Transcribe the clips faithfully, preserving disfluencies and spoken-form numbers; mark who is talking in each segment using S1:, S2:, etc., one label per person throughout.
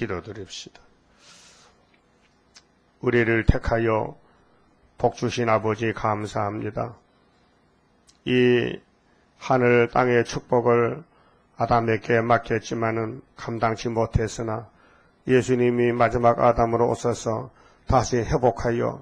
S1: 기도드립시다. 우리를 택하여 복주신 아버지 감사합니다. 이 하늘 땅의 축복을 아담에게 맡겼지만은 감당치 못했으나 예수님이 마지막 아담으로 오셔서 다시 회복하여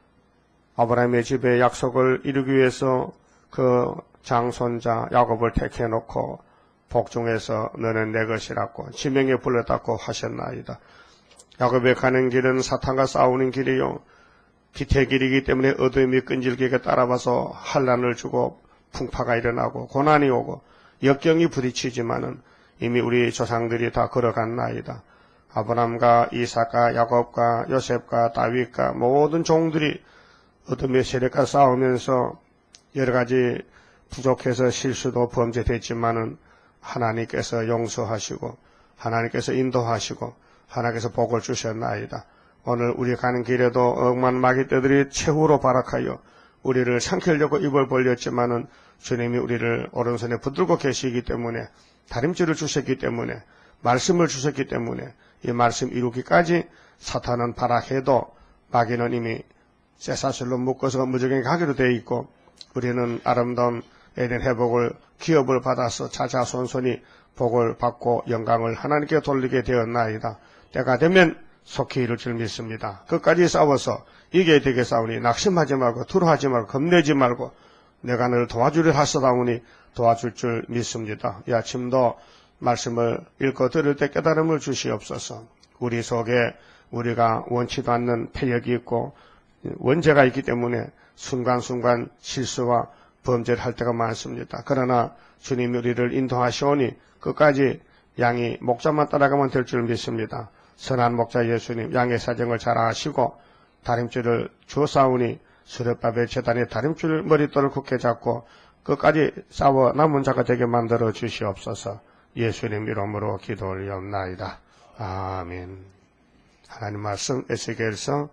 S1: 아브라함의 집의 약속을 이루기 위해서 그 장손자 야곱을 택해놓고 복중에서 너는 내 것이라고 지명에 불렀다고 하셨나이다. 야곱의 가는 길은 사탄과 싸우는 길이요 기태의 길이기 때문에 어둠이 끈질기게 따라와서 환난을 주고 풍파가 일어나고 고난이 오고 역경이 부딪히지만은 이미 우리 조상들이 다 걸어갔나이다. 아브라함과 이삭과 야곱과 요셉과 다윗과 모든 종들이 어둠의 세력과 싸우면서 여러 가지 부족해서 실수도 범죄됐지만은 하나님께서 용서하시고 하나님께서 인도하시고 하나님께서 복을 주셨나이다. 오늘 우리 가는 길에도 억만 마귀떼들이 최후로 발악하여 우리를 삼키려고 입을 벌렸지만은 주님이 우리를 오른손에 붙들고 계시기 때문에 다림줄을 주셨기 때문에 말씀을 주셨기 때문에 이 말씀 이루기까지 사탄은 발악해도 마귀는 이미 쇠사슬로 묶어서 무적행에 가기로 되어 있고 우리는 아름다운 에덴 회복을 기업을 받아서 자자손손이 복을 받고 영광을 하나님께 돌리게 되었나이다. 때가 되면 속히 이룰 줄 믿습니다. 끝까지 싸워서 이겨야 되게 싸우니 낙심하지 말고 두려워하지 말고 겁내지 말고 내가 너를 도와주려 하사다오니 도와줄 줄 믿습니다. 이 아침도 말씀을 읽고 들을 때 깨달음을 주시옵소서. 우리 속에 우리가 원치도 않는 패역이 있고 원죄가 있기 때문에 순간순간 실수와 범죄를 할 때가 많습니다. 그러나 주님이 우리를 인도하시오니 끝까지 양이 목자만 따라가면 될 줄 믿습니다. 선한 목자 예수님 양의 사정을 잘 아시고 다림줄을 주사오니 수렵밥의 제단의 다림줄 머릿돌을 굳게 잡고 끝까지 싸워 남은 자가 되게 만들어 주시옵소서. 예수님 이름으로 기도 올리옵나이다. 아멘. 하나님 말씀 에스겔서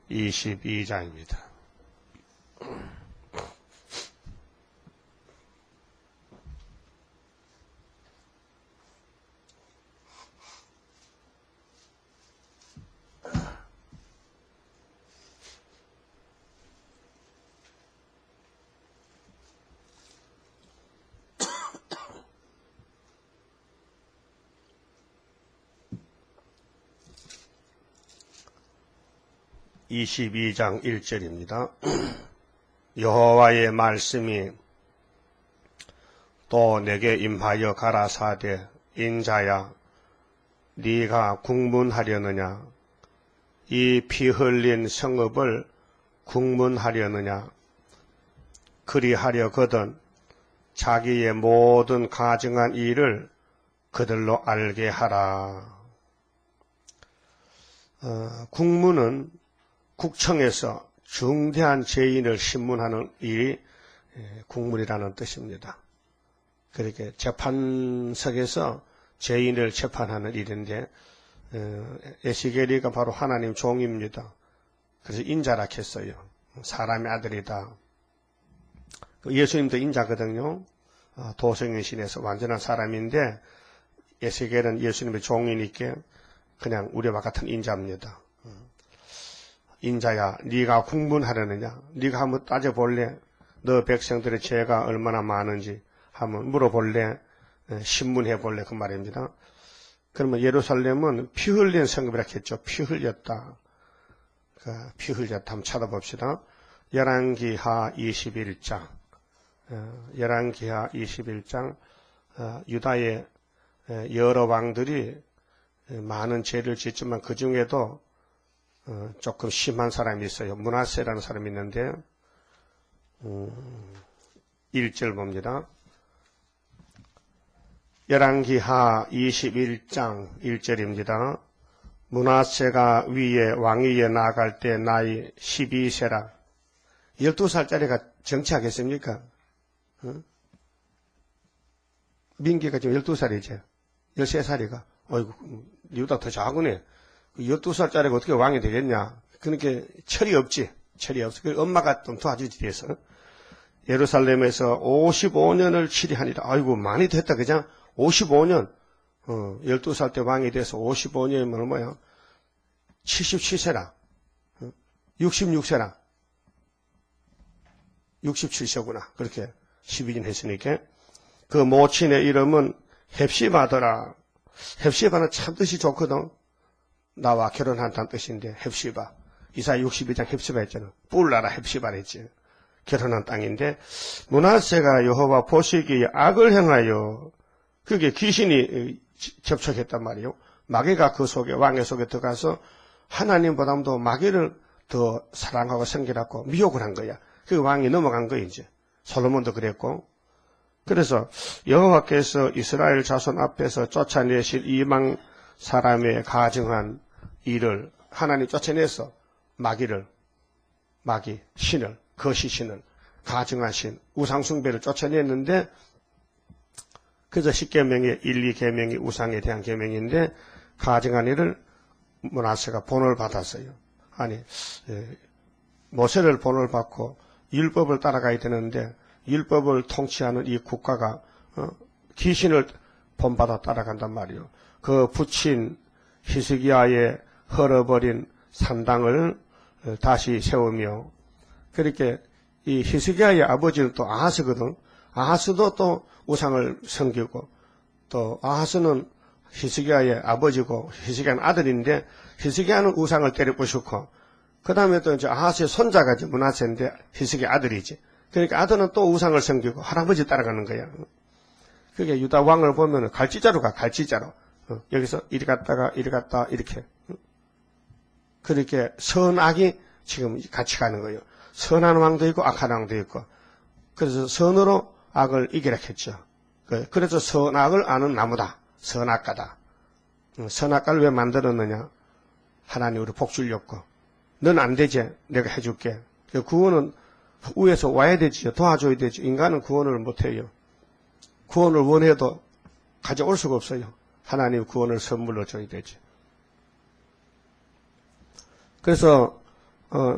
S1: 이십이 장입니다. 이십이 장 일 절입니다. 여호와의 말씀이 또 내게 임하여 가라사대 인자야 네가 국문하려느냐 이 피 흘린 성읍을 국문하려느냐 그리하려거든 자기의 모든 가증한 일을 그들로 알게 하라. 어, 국문은 국청에서 중대한 죄인을 신문하는 일이 국문이라는 뜻입니다. 그렇게 재판석에서 죄인을 재판하는 일인데 에스겔이가 바로 하나님 종입니다. 그래서 인자라 했어요. 사람의 아들이다. 예수님도 인자거든요. 도성의 신에서 완전한 사람인데 에스겔은 예수님의 종이니까 그냥 우리와 같은 인자입니다. 인자야 네가 국문하려느냐 네가 한번 따져볼래 너 백성들의 죄가 얼마나 많은지 한번 물어볼래 신문해볼래 그 말입니다. 그러면 예루살렘은 피 흘린 성읍이라 했죠. 피 흘렸다. 그 피 흘렸다 한번 찾아봅시다. 열왕기하 이십일 장 열왕기하 이십일 장 유다의 여러 왕들이 많은 죄를 짓지만 그 중에도 어, 조금 심한 사람이 있어요. 므낫세라는 사람이 있는데 음, 일 절 봅니다. 열왕기하 이십일 장 일 절입니다. 므낫세가 위에 왕위에 나아갈 때 나이 십이 세라. 열두 살짜리가 정치하겠습니까? 어? 민기가 지금 열두 살이죠. 열세 살이가. 어이구, 니보다 더 작으네. 열두 살짜리가 어떻게 왕이 되겠냐. 그러니까 철이 없지. 철이 없어. 그 엄마가 좀 도와주지 돼서. 예루살렘에서 오십오 년을 치리하니라. 아이고, 많이 됐다, 그냥. 오십오 년. 어, 열두 살 때 왕이 돼서 오십오 년이면 얼마야? 칠십칠 세라. 어? 육십육 세라. 육십칠 세구나. 그렇게 십이 년 했으니까. 그 모친의 이름은 헵시바더라. 헵시바는 참 뜻이 좋거든. 나와 결혼한다는 뜻인데, 헵시바. 이사야 육십이 장 헵시바 했잖아. 뿔나라 헵시바를 했지. 결혼한 땅인데, 므낫세가 여호와 보시기에 악을 행하여, 그게 귀신이 접촉했단 말이에요. 마귀가 그 속에, 왕의 속에 들어가서 하나님보다도 마귀를 더 사랑하고 섬기라고 미혹을 한 거야. 그 왕이 넘어간 거야, 이제. 솔로몬도 그랬고. 그래서 여호와께서 이스라엘 자손 앞에서 쫓아내실 이방 사람의 가증한 일을 하나님 쫓아내서 마귀를, 마귀, 신을, 거시신을, 가증한 신, 우상숭배를 쫓아냈는데, 그래서 십계명의 일, 이 계명이 우상에 대한 계명인데, 가증한 일을 므낫세가 본을 받았어요. 아니, 모세를 본을 받고 율법을 따라가야 되는데, 율법을 통치하는 이 국가가 어, 귀신을 본받아 따라간단 말이에요. 그 붙인 히스기야의 헐어버린 산당을 다시 세우며, 그렇게 이 히스기야의 아버지는 또 아하스거든. 아하스도 또 우상을 섬기고, 또 아하스는 히스기야의 아버지고 히스기야는 아들인데, 히스기야는 우상을 때려부수고, 그 다음에 또 이제 아하스의 손자가 이제 므낫세인데 히스기야 아들이지. 그러니까 아들은 또 우상을 섬기고 할아버지 따라가는 거야. 그게 유다 왕을 보면 갈지자로 가, 갈지자로. 어, 여기서 이리 갔다가 이리 갔다 이렇게. 어? 그렇게 선악이 지금 같이 가는 거예요. 선한 왕도 있고 악한 왕도 있고. 그래서 선으로 악을 이기라 했죠. 그래서 선악을 아는 나무다. 선악과다. 어, 선악과를 왜 만들었느냐. 하나님 우리 복 주려고. 넌 안 되지. 내가 해줄게. 구원은 위에서 와야 되지요. 도와줘야 되지. 인간은 구원을 못해요. 구원을 원해도 가져올 수가 없어요. 하나님 구원을 선물로 줘야 되지. 그래서 어,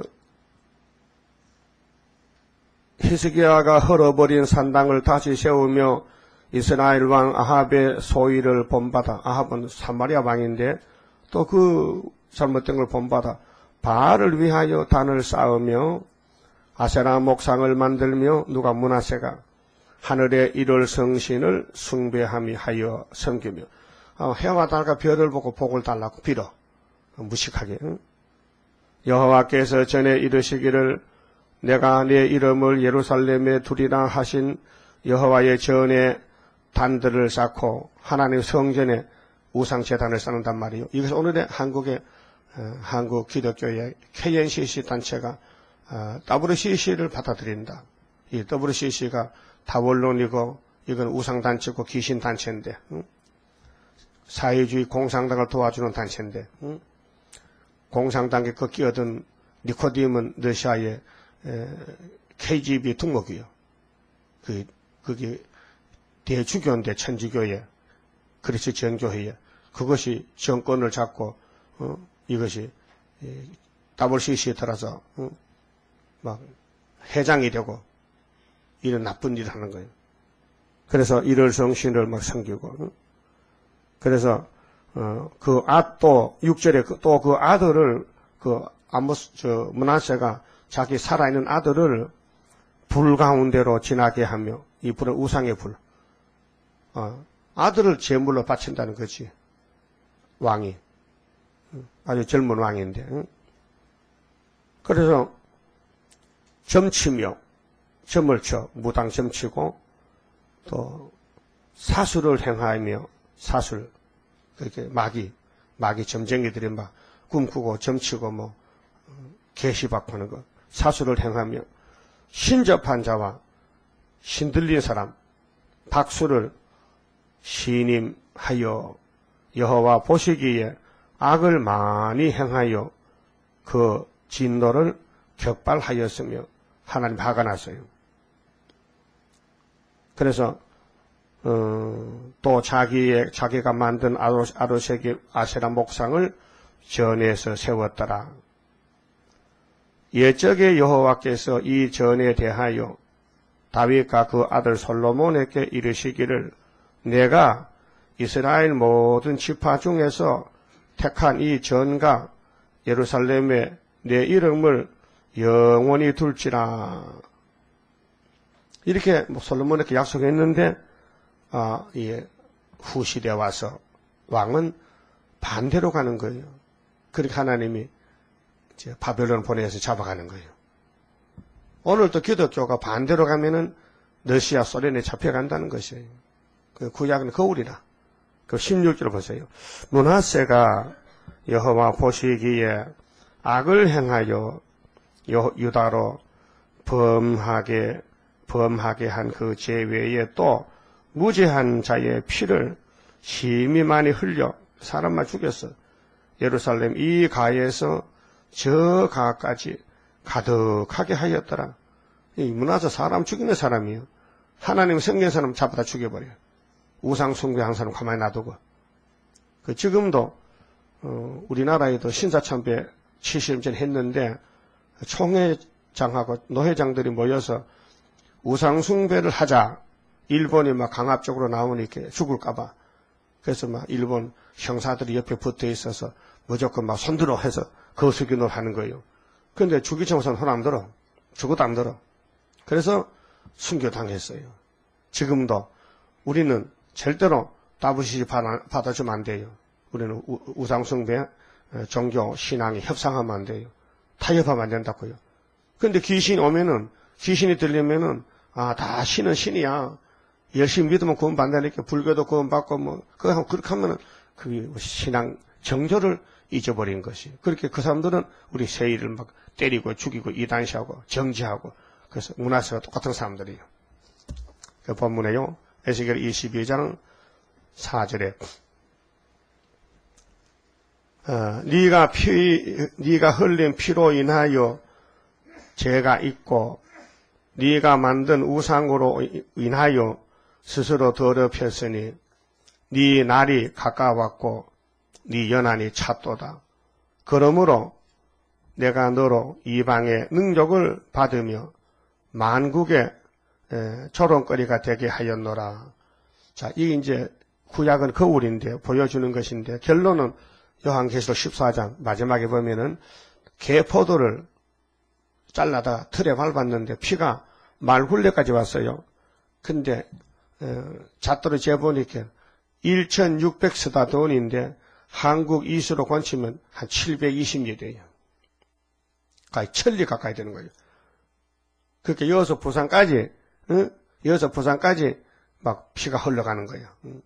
S1: 히스기야가 헐어버린 산당을 다시 세우며 이스라엘 왕 아합의 소위를 본받아, 아합은 사마리아 왕인데 또 그 잘못된 걸 본받아 바알을 위하여 단을 쌓으며 아세라 목상을 만들며, 누가 므낫세가 하늘의 일월 성신을 숭배함이 하여 섬기며, 어, 해와 달과 별을 보고 복을 달라고 빌어. 무식하게. 응? 여호와께서 전에 이르시기를 내가 내 이름을 예루살렘에 두리라 하신 여호와의 전에 단들을 쌓고 하나님 성전에 우상재단을 쌓는단 말이에요. 이것은 오늘의 한국의 어, 한국 기독교의 케이엔씨씨 단체가 어, 더블유씨씨를 받아들인다. 이 더블유씨씨가 다원론이고 이건 우상단체고 귀신단체인데, 응? 사회주의 공산당을 도와주는 단체인데, 응? 공산당에 그 끼어든 니코디움은 러시아의 에, 케이지비 특목이요. 그, 그게 대주교인데 천주교에, 그리스 전교회에, 그것이 정권을 잡고, 어? 이것이 더블유씨씨에 들어서 어? 막 회장이 되고 이런 나쁜 일을 하는 거예요. 그래서 일월 성신을 막 섬기고, 어? 그래서 어, 그 아, 또 육 절에 또 그 아들을 그 아모스 저 므낫세가 자기 살아있는 아들을 불 가운데로 지나게 하며, 이 불은 우상의 불. 어, 아들을 제물로 바친다는 거지. 왕이. 아주 젊은 왕인데. 응? 그래서 점치며, 점을 쳐, 무당 점치고, 또 사술을 행하며, 사술, 그렇게 마귀, 마귀 점쟁이들이 막 꿈꾸고 점치고 뭐, 계시받고 하는 거, 사술을 행하며, 신접한 자와 신들린 사람, 박수를 시님하여 여호와 보시기에 악을 많이 행하여 그 진노를 격발하였으며 하나님 화가 났어요. 그래서 어, 또 자기의 자기가 만든 아로색의 아세라 목상을 전에서 세웠더라. 옛적에 여호와께서 이 전에 대하여 다윗과 그 아들 솔로몬에게 이르시기를 내가 이스라엘 모든 지파 중에서 택한 이 전가 예루살렘에 내 이름을 영원히 둘지라. 이렇게 뭐 솔로몬에게 약속했는데 아, 예, 후시대에 와서 왕은 반대로 가는 거예요. 그렇게 하나님이 이제 바벨론 보내서 잡아가는 거예요. 오늘도 기독교가 반대로 가면은 러시아 소련에 잡혀간다는 것이에요. 그 구약은 거울이라. 그 십육 절 보세요. 므낫세가 여호와 보시기에 악을 행하여 유다로 범하게 범하게 한 그 죄 외에 또 무죄한 자의 피를 심히 많이 흘려 사람만 죽였어. 예루살렘 이 가에서 저 가까지 가득하게 하였더라. 이 므낫세 사람 죽이는 사람이에요. 하나님 성경 사람 잡아다 죽여버려요. 우상 숭배한 사람 가만히 놔두고. 그 지금도 어, 우리나라에도 신사참배 칠십 년 전 했는데 총회장하고 노회장들이 모여서 우상 숭배를 하자. 일본이 막 강압적으로 나오니까 죽을까봐. 그래서 막 일본 형사들이 옆에 붙어 있어서 무조건 막 손들어 해서 거수기놀 하는 거예요. 그런데 주기청선 손 안 들어. 죽어도 안 들어. 그래서 순교당했어요. 지금도 우리는 절대로 따부시지 받아주면 안 돼요. 우리는 우상숭배, 종교, 신앙이 협상하면 안 돼요. 타협하면 안 된다고요. 그런데 귀신이 오면은, 귀신이 들리면은, 아, 다 신은 신이야. 열심히 믿으면 구원받는다니까, 불교도 구원받고, 뭐, 그거 그렇게 하면은, 그 신앙, 정조를 잊어버린 것이. 그렇게 그 사람들은 우리 세일을 막 때리고 죽이고 이단시하고 정지하고, 그래서 므낫세가 똑같은 사람들이에요. 그 본문에요. 에스겔 이십이 장 사 절에 어, 네가 피, 네가 흘린 피로 인하여 죄가 있고 네가 만든 우상으로 인하여 스스로 더럽혔으니 네 날이 가까웠고 네 연한이 찼도다. 그러므로 내가 너로 이방의 능력을 받으며 만국의 조롱거리가 되게 하였노라. 자, 이게 이제 구약은 거울인데 보여주는 것인데 결론은 요한계시록 십사 장 마지막에 보면은 개포도를 잘라다 틀에 밟았는데 피가 말굴레까지 왔어요. 근데 어, 잣도로 재보니까 천육백 스타돈인데 한국 이수로 건치면 한 칠백이십 리터예요. 거의 천리 가까이 되는 거예요. 그렇게 여기서 부산까지 응? 여기서 부산까지 막 피가 흘러가는 거예요. 응?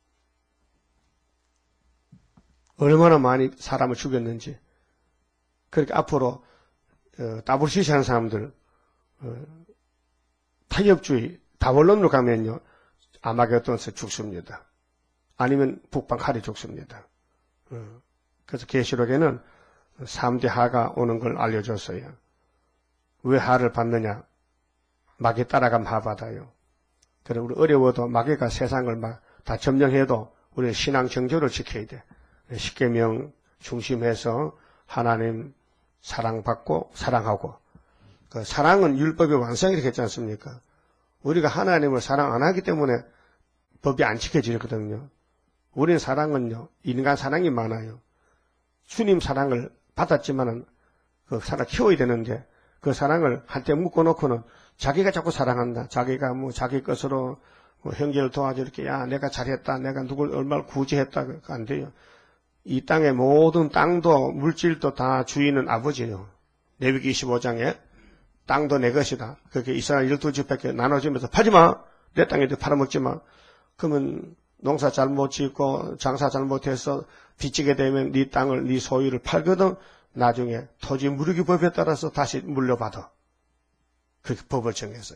S1: 얼마나 많이 사람을 죽였는지. 그렇게 앞으로 어, 따블시시 하는 사람들 어, 타협주의 다원론으로 가면요 아마겟돈에서 죽습니다. 아니면 북방 칼이 죽습니다. 어, 그래서 계시록에는 삼 대 하가 오는 걸 알려줬어요. 왜 하를 받느냐? 마귀 따라가면 하 받아요. 그래 우리 어려워도 마귀가 세상을 막 다 점령해도 우리 신앙 정조를 지켜야 돼. 십계명 중심해서 하나님 사랑받고 사랑하고 그 사랑은 율법의 완성이라고 했지 않습니까? 우리가 하나님을 사랑 안 하기 때문에 법이 안 지켜지거든요. 우리는 사랑은요 인간 사랑이 많아요. 주님 사랑을 받았지만은 그 사랑 키워야 되는데 그 사랑을 한때 묶어놓고는 자기가 자꾸 사랑한다. 자기가 뭐 자기 것으로 뭐 형제를 도와줘 이렇게 야 내가 잘했다. 내가 누굴 얼마나 구제했다. 그거 안 돼요. 이 땅의 모든 땅도 물질도 다 주인은 아버지예요. 레위기 이십오 장에 땅도 내 것이다. 그렇게 이스라엘 열두 지파께 나눠주면서 파지마. 내 땅에도 팔아먹지마. 그러면 농사 잘못 짓고 장사 잘못해서 빚지게 되면 네 땅을 네 소유를 팔거든 나중에 토지 무르기 법에 따라서 다시 물려받아. 그렇게 법을 정했어요.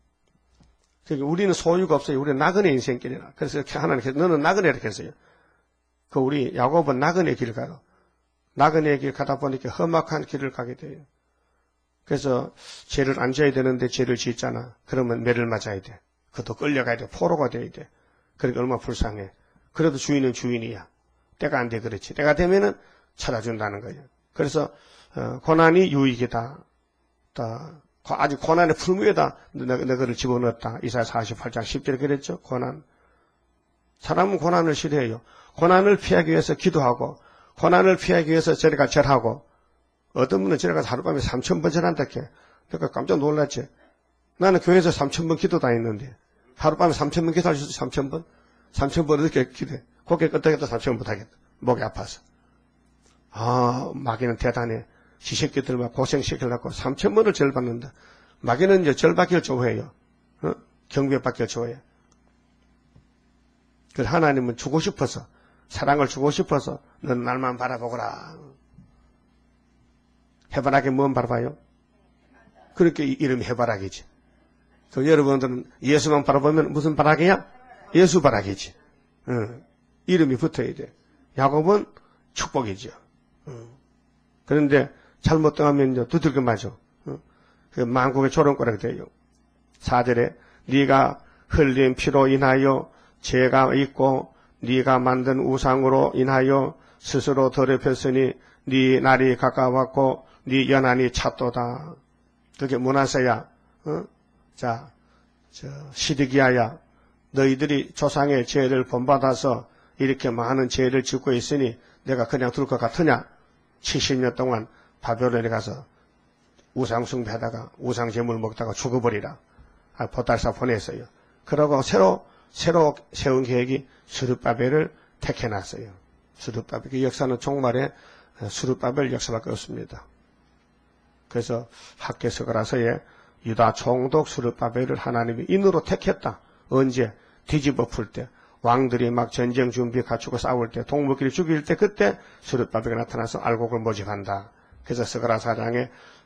S1: 그러니까 우리는 소유가 없어요. 우리는 나그네 인생길이라. 그래서 이렇게 하나님께서 너는 나그네 이렇게 했어요. 그 우리 야곱은 나그네 길을 가요. 나그네 길 가다 보니까 험악한 길을 가게 돼요. 그래서 죄를 안 져야 되는데 죄를 짓잖아. 그러면 매를 맞아야 돼. 그것도 끌려가야 돼. 포로가 돼야 돼. 그러니까 얼마나 불쌍해. 그래도 주인은 주인이야. 때가 안 돼 그렇지. 때가 되면은 찾아준다는 거예요. 그래서 어, 고난이 유익이다. 다, 아직 고난의 풀무에다 너희를 집어넣었다. 이사야 사십팔 장 십 절에 그랬죠. 고난. 사람은 고난을 싫어해요. 고난을 피하기 위해서 기도하고, 고난을 피하기 위해서 저리 가 절하고, 어떤 분은 저리 가서 하룻밤에 삼천 번 절한다 해. 그러니까 깜짝 놀랐지. 나는 교회에서 삼천 번 기도 다녔는데, 하룻밤에 삼천 번 기도할 수 있어, 삼천 번? 삼천 번 어떻게 기도해? 고개 끄덕여도 삼천 번 못하겠다. 목이 아파서. 아, 마귀는 대단해. 지 새끼들 막 고생시키려고 삼천 번을 절 받는다. 마귀는 이제 절 받기를 좋아해요. 어? 경배 받기를 좋아해. 그 하나님은 주고 싶어서, 사랑을 주고 싶어서, 넌 날만 바라보거라. 해바라기 뭔 바라봐요? 그렇게 이름이 해바라기지. 그 여러분들은 예수만 바라보면 무슨 바라기야? 예수 바라기지. 어. 이름이 붙어야 돼. 야곱은 축복이죠. 어. 그런데 잘못 당하면 이제 두들겨 맞아. 어. 그 만국의 조롱거리가 돼요. 사 절에 네가 흘린 피로 인하여 죄가 있고 네가 만든 우상으로 인하여 스스로 더럽혔으니 네 날이 가까웠고 네 연한이 찼도다. 그게 문하세야. 어? 자, 저 시드기야야. 너희들이 조상의 죄를 본받아서 이렇게 많은 죄를 짓고 있으니 내가 그냥 둘 것 같으냐? 칠십 년 동안 바벨론에 가서 우상 숭배하다가 우상 제물 먹다가 죽어버리라. 아, 보달사 보냈어요. 그러고 새로 새로 세운 계획이 스룹바벨을 택해놨어요. 스룹바벨. 그 역사는 종말에 스룹바벨 역사밖에 없습니다. 그래서 학개서가라서에 유다 총독 스룹바벨을 하나님이 인으로 택했다. 언제? 뒤집어 풀 때. 왕들이 막 전쟁 준비 갖추고 싸울 때, 동물끼리 죽일 때, 그때 스룹바벨이 나타나서 알곡을 모집한다. 그래서 스가랴 사 장의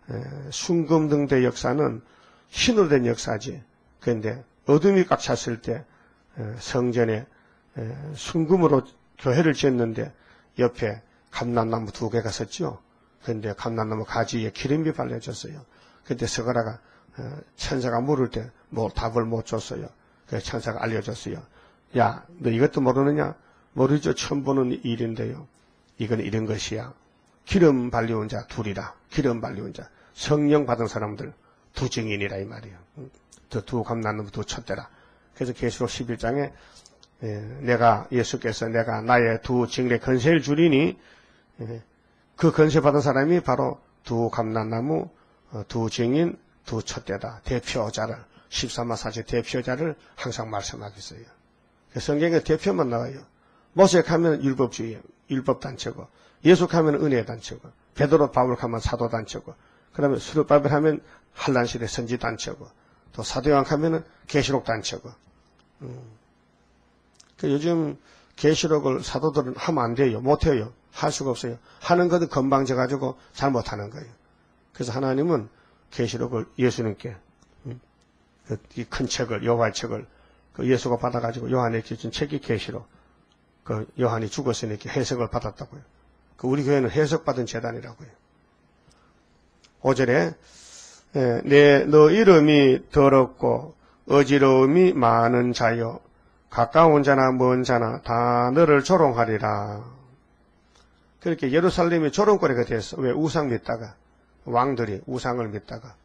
S1: 순금등대 역사는 신으로 된 역사지. 그런데 어둠이 꽉 찼을 때 성전에 순금으로 교회를 지었는데 옆에 감람나무 두 개가 섰죠. 그런데 감람나무 가지에 기름이 발려졌어요. 그때 스가랴가 천사가 물을 때 뭐 답을 못 줬어요. 그래서 천사가 알려줬어요. 야, 너 이것도 모르느냐? 모르죠. 처음 보는 일인데요. 이건 이런 것이야. 기름 발려온 자 둘이라. 기름 발려온 자. 성령 받은 사람들 두 증인이라 이 말이에요. 두 감람나무 두 촛대라. 그래서 계시록 십일 장에 내가 예수께서 내가 나의 두 증인의 건세를 주리니 그 건세 받은 사람이 바로 두 감람나무, 두 증인, 두 촛대다. 대표자를 십삼 사제 대표자를 항상 말씀하겠어요. 성경에 대표만 나와요. 모세하면 율법주의, 율법단체고, 예수하면 은혜단체고, 베드로 바울 하면 사도단체고, 그다음에 스룹바벨 하면 한란시대 선지단체고, 또 사도요한 하면은 계시록단체고. 음. 그 요즘 계시록을 사도들은 하면 안 돼요. 못 해요. 할 수가 없어요. 하는 것은 건방져 가지고 잘 못하는 거예요. 그래서 하나님은 계시록을 예수님께 음. 이 큰 책을 여호와의 책을 그 예수가 받아가지고 요한에게 준 책이 계시록. 그 요한이 죽었으니까 해석을 받았다고요. 그 우리 교회는 해석받은 재단이라고요. 오 절에 내 너 이름이 더럽고 어지러움이 많은 자여 가까운 자나 먼 자나 다 너를 조롱하리라. 그렇게 예루살렘이 조롱거리가 됐어. 왜? 우상 믿다가 왕들이 우상을 믿다가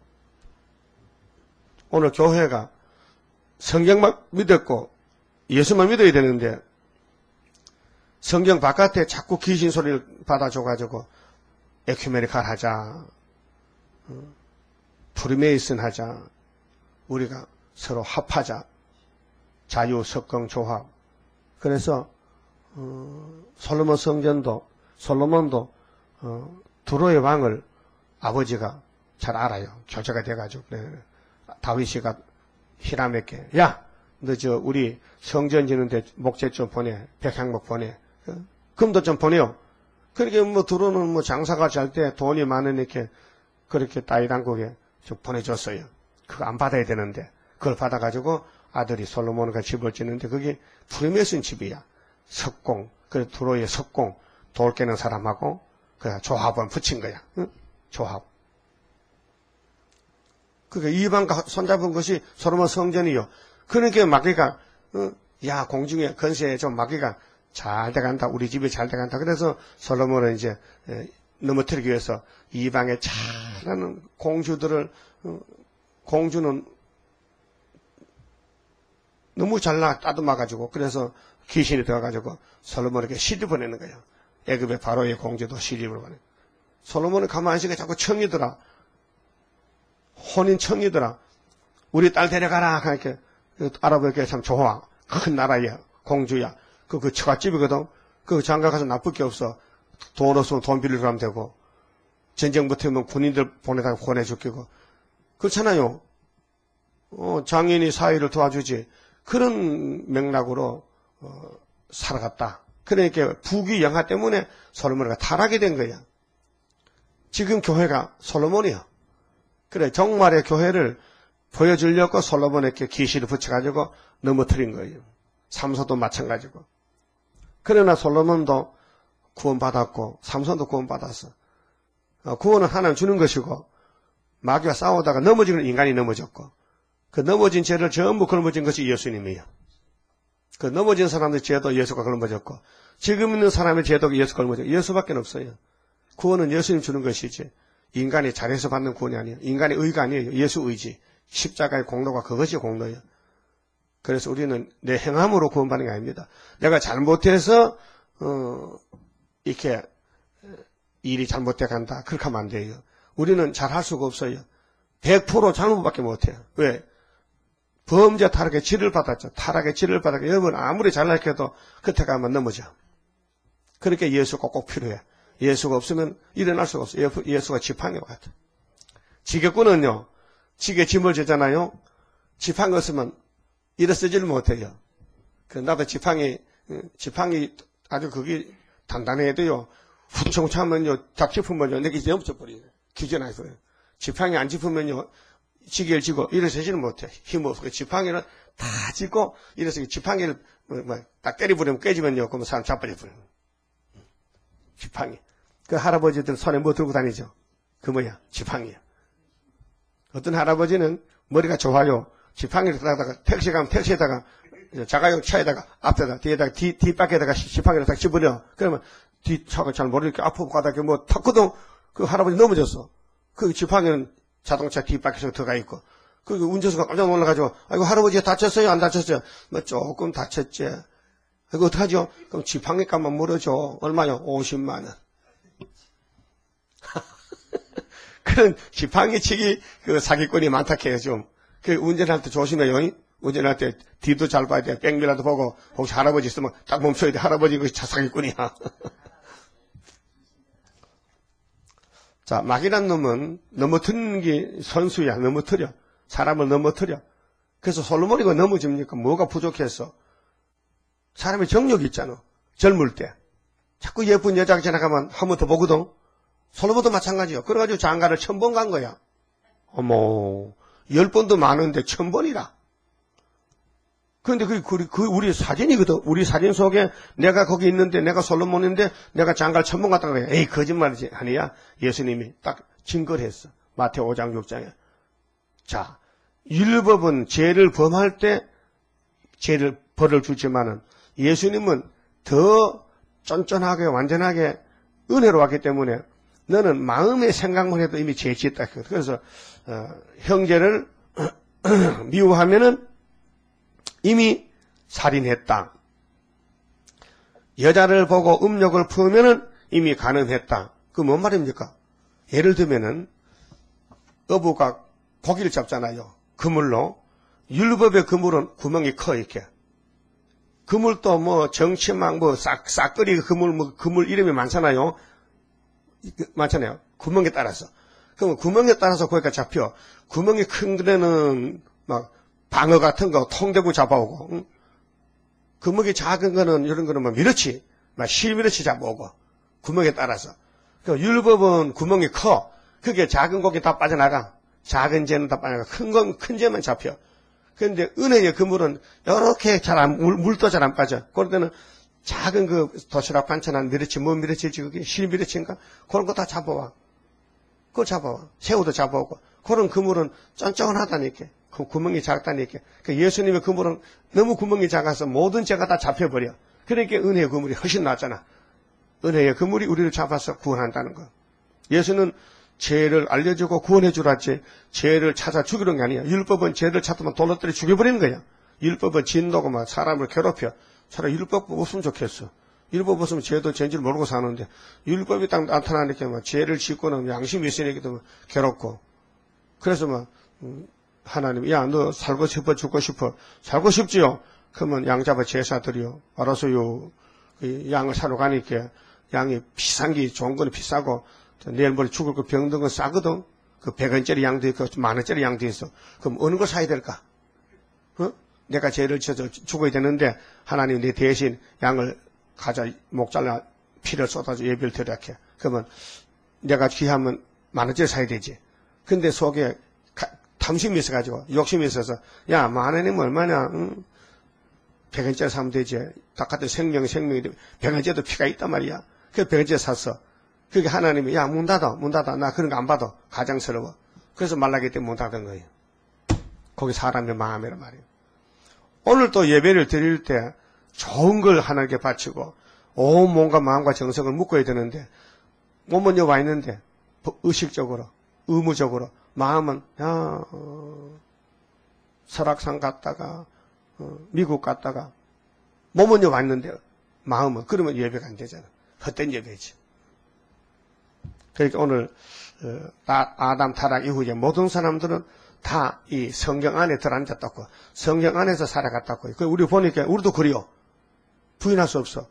S1: 오늘 교회가 성경만 믿었고 예수만 믿어야 되는데 성경 바깥에 자꾸 귀신 소리를 받아줘가지고 에큐메니칼 하자, 프리메이슨 하자, 우리가 서로 합하자, 자유, 석공, 조합. 그래서 어, 솔로몬 성전도 솔로몬도 어, 두로의 왕을 아버지가 잘 알아요. 교제가 돼가지고 그래. 다윗이가 히람에게 야, 너 저 우리 성전 지는데 목재 좀 보내, 백향목 보내, 금도 좀 보내요. 그렇게 뭐 두로는 뭐 장사가 잘 때 돈이 많으니까 그렇게 다윗 왕국에 좀 보내줬어요. 그거 안 받아야 되는데 그걸 받아가지고 아들이 솔로몬과 집을 짓는데 그게 프리메이슨 집이야. 석공, 그 두로의 석공, 돌 깨는 사람하고 그 조합원 붙인 거야. 응? 조합. 그게 이방과 손잡은 것이 솔로몬 성전이요. 그러니까 마귀가 어? 야 공중에 건세에 좀 마귀가 잘 돼간다. 우리 집이 잘 돼간다. 그래서 솔로몬은 이제 에, 넘어뜨리기 위해서 이방에 잘하는 공주들을 어, 공주는 너무 잘나 따듬어가지고 그래서 귀신이 들어가지고 솔로몬에게 시집 보내는 거예요. 애굽의 바로의 공주도 시집을 보내. 솔로몬은 가만히 있으니까 자꾸 청이더라. 혼인 청이더라. 우리 딸 데려가라. 그러니까 아랍에게 참 좋아. 큰 나라야. 공주야. 그, 그 처갓집이거든. 그 장가 가서 나쁠 게 없어. 돈 없으면 돈 빌리러 가면 되고. 전쟁 붙으면 군인들 보내다가 보내 죽이고. 그렇잖아요. 어, 장인이 사위를 도와주지. 그런 맥락으로 어, 살아갔다. 그러니까 부귀 영화 때문에 솔로몬이가 타락이 된 거야. 지금 교회가 솔로몬이야. 그래, 정말의 교회를 보여주려고 솔로몬에게 기시를 붙여가지고 넘어뜨린 거예요. 삼손도 마찬가지고. 그러나 솔로몬도 구원받았고 삼손도 구원받았어. 어, 구원은 하나님 주는 것이고 마귀와 싸우다가 넘어지는 인간이 넘어졌고 그 넘어진 죄를 전부 걸머진 것이 예수님이에요. 그 넘어진 사람의 죄도 예수가 걸머졌고 지금 있는 사람의 죄도 예수 걸머졌고 예수밖에 없어요. 구원은 예수님 주는 것이지 인간이 잘해서 받는 구원이 아니에요. 인간의 의가 아니에요. 예수 의지. 십자가의 공로가 그것이 공로예요. 그래서 우리는 내 행함으로 구원받는 게 아닙니다. 내가 잘못해서 어, 이렇게 일이 잘못돼 간다. 그렇게 하면 안 돼요. 우리는 잘할 수가 없어요. 백 퍼센트 잘못밖에 못해요. 왜? 범죄 타락의 지를 받았죠. 타락의 지를 받았고 여러분 아무리 잘날게 해도 끝에 가면 넘어져. 그렇게 예수가 꼭 필요해. 예수가 없으면 일어날 수가 없어요. 예수가 지팡이와 같아. 지게꾼은요. 지게 짐을 지잖아요. 지팡이 없으면 일어서지를 못해요. 그 나도 지팡이 지팡이 아주 그게 단단해도요. 훌쩍 차면요. 잡짚으면요. 내게 넘쳐버려요. 기전해서요. 지팡이 안 짚으면요. 지게를 지고 일어서지는 못해. 힘 없고 지팡이는 다 짚고 일어서 지팡이를 뭐, 뭐, 딱 때려버리면 깨지면요. 그러면 사람 자빠져버려요. 지팡이. 그 할아버지들 손에 뭐 들고 다니죠? 그 뭐야? 지팡이야. 어떤 할아버지는 머리가 좋아요. 지팡이를 따다가 택시 가면 택시에다가 자가용 차에다가 앞에다 뒤에다가 뒤, 뒷바퀴에다가 지팡이를 딱 집어넣어. 그러면 뒷차가 잘 모르니까 앞으로 가다가 뭐 탔거든. 그 할아버지 넘어졌어. 그 지팡이는 자동차 뒷바퀴에 들어가 있고. 그 운전수가 깜짝 놀라가지고 아이고 할아버지 다쳤어요? 안 다쳤어요? 뭐 조금 다쳤지. 이거 어떡하죠? 그럼 지팡이 값만 물어줘. 얼마요? 오십만 원. 그런 지팡이 치기 그 사기꾼이 많다 해요, 좀. 그 운전할 때 조심해요. 운전할 때 뒤도 잘 봐야 돼. 백미라도 보고 혹시 할아버지 있으면 딱 멈춰야 돼. 할아버지 그 사기꾼이야. 자, 마귀란 놈은 넘어뜨리는 게 선수야. 넘어뜨려. 사람을 넘어뜨려. 그래서 솔로몬이 그 넘어집니까? 뭐가 부족했어? 사람의 정력이 있잖아. 젊을 때. 자꾸 예쁜 여자가 지나가면 한 번 더 보거든. 솔로몬도 마찬가지요. 그래가지고 장가를 천 번 간 거야. 어머, 열 번도 많은데 천 번이라. 그런데 그, 그, 그 우리 사진이거든. 우리 사진 속에 내가 거기 있는데 내가 솔로몬인데 내가 장가를 천 번 갔다 거야. 에이, 거짓말이지. 아니야. 예수님이 딱 증거를 했어. 마태오 장 육 장에. 자, 율법은 죄를 범할 때 죄를 벌을 주지만은 예수님은 더 쫀쫀하게 완전하게 은혜로 왔기 때문에 너는 마음의 생각만 해도 이미 죄 짓다. 그래서 어, 형제를 미워하면은 이미 살인했다. 여자를 보고 음욕을 품으면은 이미 간음했다. 그 뭔 말입니까? 예를 들면은 어부가 고기를 잡잖아요. 그물로. 율법의 그물은 구멍이 커 이렇게. 그물도 뭐 정치망 뭐 싹 싹거리 그물 뭐 그물 이름이 많잖아요. 많잖아요. 구멍에 따라서. 그럼 구멍에 따라서 거기가 잡혀. 구멍이 큰 데는 막 방어 같은 거 통대구 잡아오고, 응? 구멍이 작은 거는 이런 거는 뭐 미러치, 막 실미러치 잡아오고, 구멍에 따라서. 그 율법은 구멍이 커. 그게 작은 고기 다 빠져나가. 작은 죄는 다 빠져나가. 큰 건 큰 죄만 잡혀. 그런데 은혜의 그물은 이렇게 잘 안, 물, 물도 잘 안 빠져. 그럴 때는 작은 그 도시락 반찬한 미러치, 뭐 미러치지, 그게 실미러치인가? 그런 거 다 잡아와. 그거 잡아와. 새우도 잡아오고. 그런 그물은 쫀쫀하다니까. 그 구멍이 작다니까. 그 예수님의 그물은 너무 구멍이 작아서 모든 죄가 다 잡혀버려. 그러니까 은혜의 그물이 훨씬 낫잖아. 은혜의 그물이 우리를 잡아서 구원한다는 거. 예수는 죄를 알려주고 구원해 주라지 죄를 찾아 죽이는 게 아니야. 율법은 죄를 찾으면 돌로 때려 죽여버리는 거야. 율법은 진노고 막 사람을 괴롭혀. 차라리 율법 없으면 좋겠어. 율법 없으면 죄도 죄인지를 모르고 사는데, 율법이 딱 나타나니까 막 죄를 짓고는 양심이 있으니까 괴롭고. 그래서 막, 음, 하나님, 야, 너 살고 싶어, 죽고 싶어. 살고 싶지요? 그러면 양 잡아 제사 드려. 알아서요. 그 양을 사러 가니까 양이 비싼 게 좋은 거는 비싸고, 내일 모레 죽을 거 병든 건 싸거든? 그 백 원짜리 양도 있고, 만 원짜리 양도 있어. 그럼 어느 걸 사야 될까? 어? 내가 죄를 지어서 죽어야 되는데, 하나님 내 대신 양을 가자, 목 잘라 피를 쏟아서 예배를 드렸게. 그러면 내가 귀하면 만 원짜리 사야 되지. 근데 속에 가, 탐심이 있어가지고, 욕심이 있어서, 야, 만 원이면 얼마냐, 응? 백 원짜리 사면 되지. 다 같은 생명, 생명이, 백 원짜리도 피가 있단 말이야. 그래서 백 원짜리 샀어. 그게 하나님이, 야, 문 닫아, 문 닫아. 나 그런 거 안 받아. 가장스러워. 그래서 말라기 때문에 문 닫은 거예요. 거기 사람의 마음이란 말이에요. 오늘 또 예배를 드릴 때 좋은 걸 하나님께 바치고, 온 몸과 마음과 정성을 묶어야 되는데, 몸은 여기 와 있는데, 의식적으로, 의무적으로, 마음은, 야, 어, 설악산 갔다가, 어, 미국 갔다가, 몸은 여기 왔는데, 마음은, 그러면 예배가 안 되잖아. 헛된 예배지. 그러니까 오늘, 어, 아담 타락 이후에 모든 사람들은 다 이 성경 안에 들어앉았다고, 성경 안에서 살아갔다고. 그 우리 보니까, 우리도 그래요. 부인할 수 없어.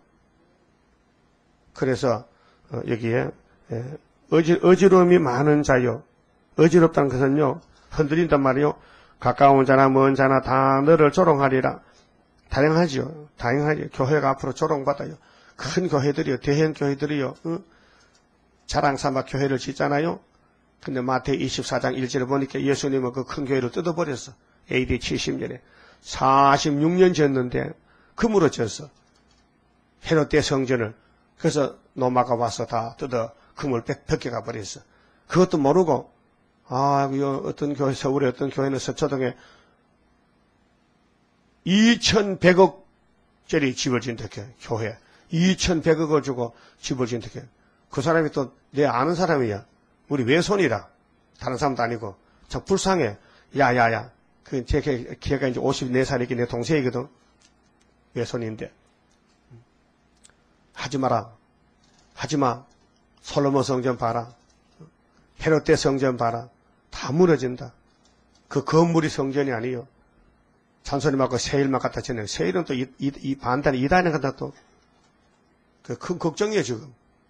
S1: 그래서, 어, 여기에, 예, 어지, 어지러움이 많은 자요. 어지럽다는 것은요, 흔들린단 말이요. 가까운 자나 먼 자나 다 너를 조롱하리라. 다양하지요. 다양하죠. 교회가 앞으로 조롱받아요. 큰 교회들이요. 대형 교회들이요. 응? 자랑 삼아 교회를 짓잖아요. 근데 마태복음 이십사 장 일 절에 보니까 예수님은 그 큰 교회를 뜯어버렸어. 에이디 칠십 년에. 사십육 년 졌는데 금으로 졌어. 헤롯 때 성전을. 그래서 노마가 와서 다 뜯어 금을 벗겨가 버렸어. 그것도 모르고, 아, 어떤 교회, 서울의 어떤 교회는 서초동에 이천백억짜리 집을 짓는다, 교회. 이천백억을 주고 집을 짓는다. 그 사람이 또 내 아는 사람이야. 우리 외손이라. 다른 사람도 아니고. 참 불쌍해. 야야야. 그, 제 걔가 이제 오십네 살이기 내 동생이거든. 외손인데. 하지 마라. 하지 마. 솔로몬 성전 봐라. 헤롯 때 성전 봐라. 다 무너진다. 그 건물이 성전이 아니요. 잔소리 맞고 세일만 갖다 짓네. 세일은 또 이, 이, 이 반단이 이단에 갖다 또. 그 큰 걱정이에요, 지금.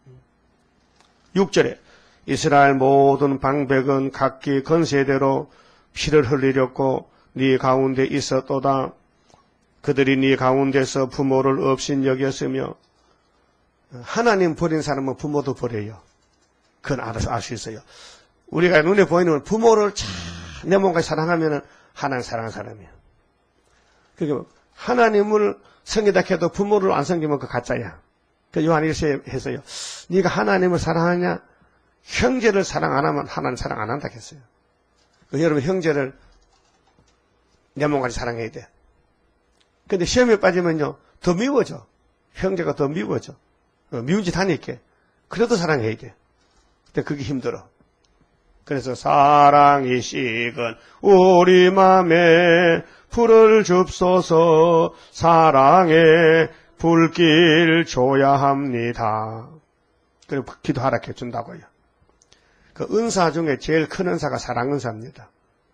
S1: 육 절에 이스라엘 모든 방백은 각기 건세대로 피를 흘리렸고 네 가운데 있었도다. 그들이 네 가운데서 부모를 없인 여겼으며. 하나님 버린 사람은 부모도 버려요. 그건 알아서 알 수 있어요. 우리가 눈에 보이는 부모를 참 내 몸까지 사랑하면 하나님 사랑하는 사람이에요. 그러니까 하나님을 섬기다 해도 부모를 안 섬기면 그 가짜야. 그 요한일서에 해서요. 네가 하나님을 사랑하냐? 형제를 사랑 안 하면 하나님 사랑 안 한다 했어요. 그 여러분 형제를 내 몸까지 사랑해야 돼. 근데 시험에 빠지면요. 더 미워져. 형제가 더 미워져. 어, 미운 짓 하니까. 그래도 사랑해야 돼. 근데 그게 힘들어. 그래서 사랑이 식은 우리 맘에 불을 줍소서 사랑에 불길 줘야 합니다. 그리고 기도 하락해 준다고요. 그 은사 중에 제일 큰 은사가 사랑 은사입니다.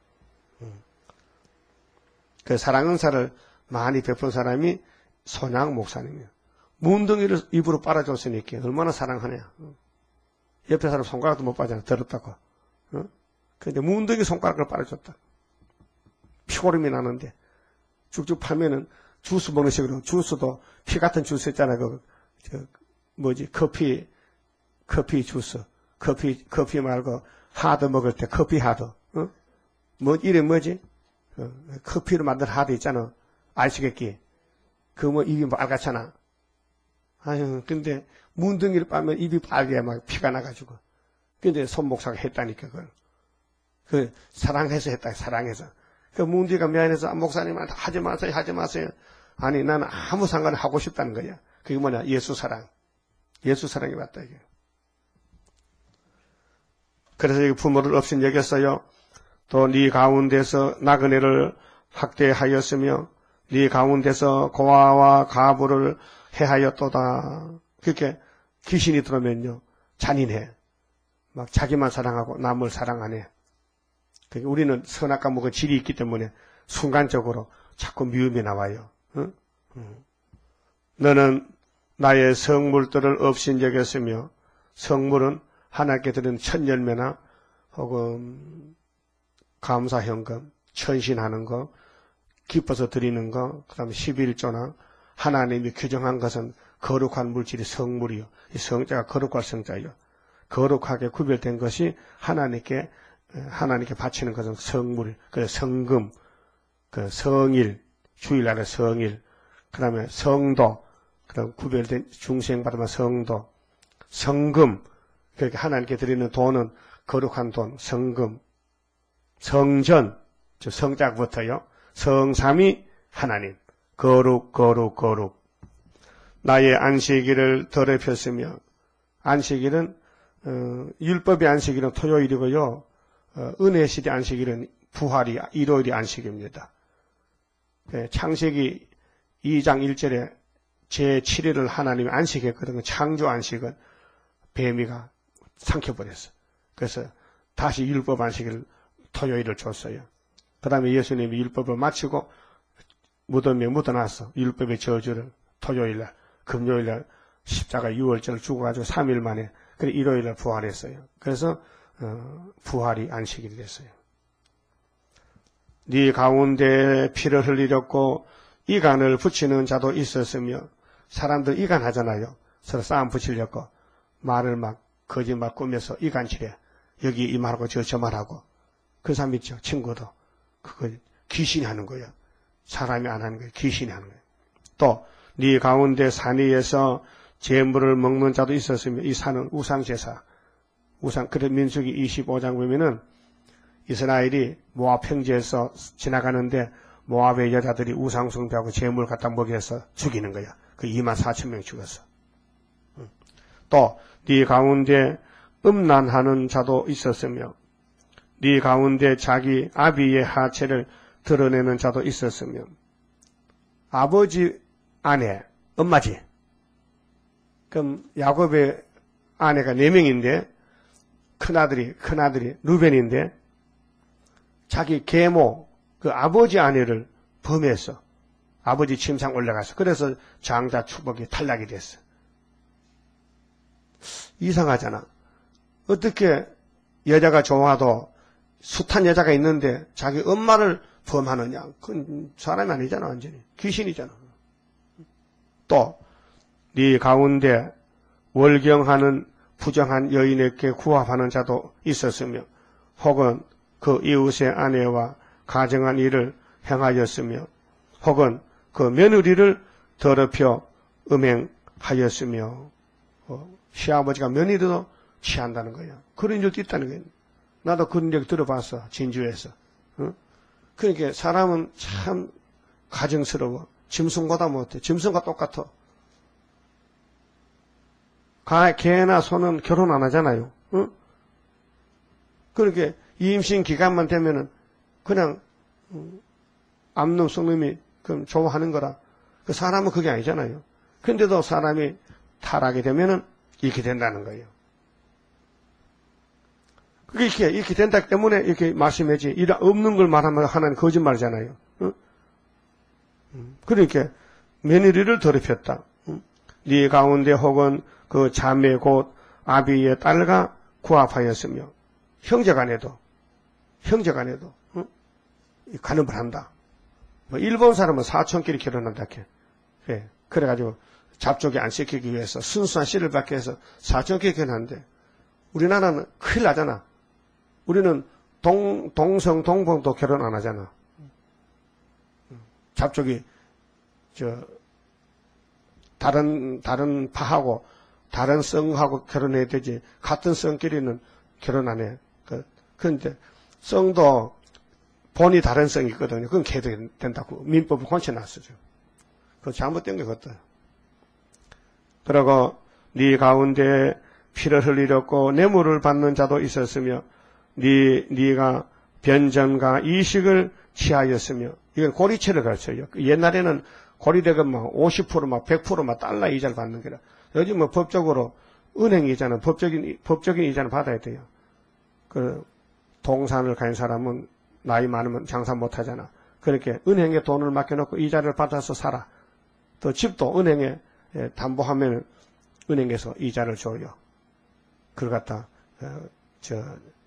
S1: 그 사랑 은사를 많이 베푼 사람이 손양 목사님이에요. 문둥이를 입으로 빨아줬으니까 얼마나 사랑하냐. 옆에 사람 손가락도 못 빠잖아. 더럽다고. 어? 근데 문둥이 손가락을 빨아줬다. 피고름이 나는데 쭉쭉 파면은 주스 먹는 식으로 주스도 피 같은 주스 있잖아. 그, 저, 뭐지, 커피, 커피 주스. 커피, 커피 말고 하드 먹을 때 커피 하드. 어? 뭐, 이름 뭐지? 어, 커피로 만든 하드 있잖아. 아시겠기? 그 뭐 입이 빨갛잖아. 아유, 근데 문둥이를 빠면 입이 빨개 막 피가 나가지고. 근데 손 목사가 했다니까, 그걸. 그, 사랑해서 했다, 사랑해서. 그 문둥이가 미안해서 목사님한테 하지 마세요, 하지 마세요. 아니, 나는 아무 상관 하고 싶다는 거야. 그게 뭐냐? 예수 사랑. 예수 사랑이 맞다, 이게. 그래서 이 부모를 없인 여겼어요. 또 네 가운데서 나그네를 학대하였으며 네 가운데서 고아와 가부를 해하였도다. 그렇게 귀신이 들어오면요, 잔인해. 막 자기만 사랑하고 남을 사랑 안 해. 그러니까 우리는 선악과 목의 질이 있기 때문에 순간적으로 자꾸 미움이 나와요. 응? 응. 너는 나의 성물들을 없인 여겼으며, 성물은 하나님께 드리는 첫 열매나 혹은 감사현금, 천신하는 거, 기뻐서 드리는 거, 그 다음에 십일조나 하나님이 규정한 것은 거룩한 물질이 성물이요. 이 성자가 거룩할 성자요. 거룩하게 구별된 것이 하나님께, 하나님께 바치는 것은 성물, 그 성금, 그 성일, 주일날의 성일, 그 다음에 성도, 그 다음 구별된 중생 받으면 성도, 성금, 그렇게 하나님께 드리는 돈은 거룩한 돈, 성금, 성전, 저 성자부터요. 성삼위 하나님, 거룩, 거룩, 거룩. 나의 안식일을 더럽혔으며, 안식일은 어, 율법의 안식일은 토요일이고요. 어, 은혜시대 안식일은 부활이 일요일이 안식입니다. 네, 창세기 이 장 일 절에 제칠 일을 하나님이 안식했거든요. 창조 안식은 뱀이가 삼켜버렸어. 그래서 다시 율법 안식일 토요일을 줬어요. 그 다음에 예수님이 율법을 마치고 무덤에 묻어놨어. 율법의 저주를 토요일날, 금요일날 십자가 유월절을 죽어가지고 삼 일 만에 그래 일요일날 부활했어요. 그래서 어, 부활이 안식일이 됐어요. 네 가운데 피를 흘리렸고 이간을 붙이는 자도 있었으며, 사람들 이간하잖아요. 서로 싸움 붙이려고 말을 막 거짓말 꾸며서 이간치래. 여기 이 말하고 저 저 말하고. 그 사람 있죠. 친구도. 그거 귀신이 하는 거예요. 사람이 안 하는 거예요. 귀신이 하는 거예요. 또 네 가운데 산 위에서 제물을 먹는 자도 있었으며, 이 산은 우상제사. 우상, 그래 민수기 이십오 장 보면은 이스라엘이 모압 평지에서 지나가는데 모압의 여자들이 우상 숭배하고 제물 갖다 먹여서 죽이는 거야. 그 이만 사천 명 죽었어. 또 네 가운데 음란하는 자도 있었으며, 네 가운데 자기 아비의 하체를 드러내는 자도 있었으며, 아버지 아내, 엄마지. 그럼 야곱의 아내가 네 명인데 큰아들이 큰아들이 루벤인데 자기 계모 그 아버지 아내를 범했어. 아버지 침상 올라가서. 그래서 장자 축복이 탈락이 됐어. 이상하잖아. 어떻게 여자가 좋아도 숱한 여자가 있는데 자기 엄마를 범하느냐. 그건 사람이 아니잖아. 완전히 귀신이잖아. 또 네 가운데 월경하는 부정한 여인에게 구합하는 자도 있었으며, 혹은 그 이웃의 아내와 가정한 일을 행하였으며, 혹은 그 며느리를 더럽혀 음행하였으며, 어, 시아버지가 며느리도 취한다는 거야. 그런 일도 있다는 거야. 나도 그런 얘기 들어봤어. 진주에서. 어? 그러니까 사람은 참 가증스러워. 짐승보다 못해. 짐승과 똑같아. 가, 개나 소는 결혼 안 하잖아요. 어? 그러니까 임신 기간만 되면은 그냥 암놈 썩놈이 그럼 좋아하는 거라. 그 사람은 그게 아니잖아요. 근데도 사람이 타락이 되면은 이렇게 된다는 거예요. 그게 이렇게, 이렇게 된다 때문에 이렇게 말씀하지. 이런 없는 걸 말하면 하나님 거짓말이잖아요. 어? 그러니까 며느리를 더럽혔다. 네 가운데 혹은 그 자매 곧 아비의 딸과 구합하였으며, 형제간에도 형제간에도 어? 간음을 한다. 뭐 일본 사람은 사촌끼리 결혼한다. 그래. 그래가지고 잡족이 안 시키기 위해서 순수한 씨를 받기 위해서 사촌끼리 결혼하는데, 우리나라는 큰일 나잖아. 우리는 동, 동성 동봉도 결혼 안 하잖아. 잡족이 저 다른 다른 파하고 다른 성하고 결혼해야 되지, 같은 성끼리는 결혼 안 해. 그, 그런데 성도 본이 다른 성이 있거든요. 그건 개도 된다고 민법을 고쳐놨어요. 그거 잘못된 게 그것도. 그러고 네 가운데 피를 흘리렸고 뇌물을 받는 자도 있었으며, 네 네가 변전과 이식을 취하였으며, 이건 고리채를 가르쳐요. 옛날에는 고리대금 막 오십 퍼센트 막 백 퍼센트 막 달러 이자를 받는 거라. 요즘 뭐 법적으로 은행 이자는 법적인, 법적인 이자는 받아야 돼요. 그, 동산을 가진 사람은 나이 많으면 장사 못 하잖아. 그렇게 은행에 돈을 맡겨놓고 이자를 받아서 살아. 또 집도 은행에 담보하면 은행에서 이자를 줘요. 그걸 갖다, 어, 저,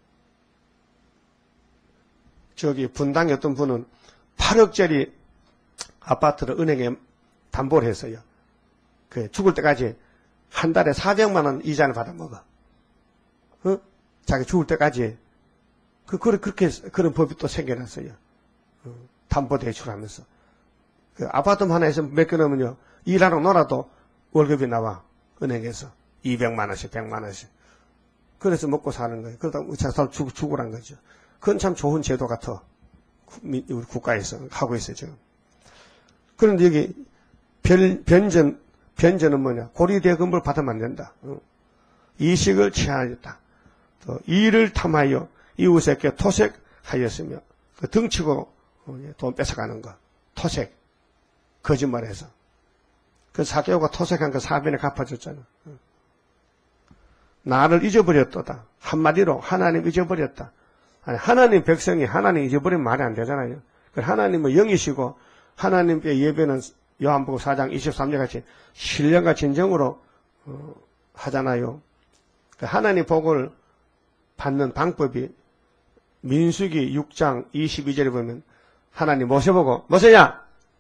S1: 저기 분당에 어떤 분은 팔억짜리 아파트를 은행에 담보를 했어요. 그 죽을 때까지 한 달에 사백만 원 이자를 받아먹어. 어? 자기 죽을 때까지. 그, 그렇게, 그런 법이 또 생겨났어요. 어, 담보 대출하면서. 그 아파트 하나에서 맡겨놓으면요, 일하러 놀아도 월급이 나와. 은행에서. 이백만 원씩, 백만 원씩. 그래서 먹고 사는 거예요. 그러다 우차사 죽, 죽으란 거죠. 그건 참 좋은 제도 같아. 우리 국가에서 하고 있어요, 지금. 그런데 여기, 변, 변전, 변전은 뭐냐? 고리대금을 받으면 안 된다. 어. 이식을 취하였다. 또, 이를 탐하여 이웃에게 토색하였으며, 그 등치고 돈 뺏어가는 거. 토색. 거짓말해서. 그 사개오가 토색한 거 사변에 갚아줬잖아. 어. 나를 잊어버렸도다. 한마디로 하나님 잊어버렸다. 아니, 하나님 백성이 하나님 잊어버리면 말이 안 되잖아요. 하나님은 영이시고 하나님의 예배는 요한복음 사 장 이십삼 절 같이 신령과 진정으로 어, 하잖아요. 하나님 복을 받는 방법이 민수기 육 장 이십이 절에 보면 하나님 모세보고 모세야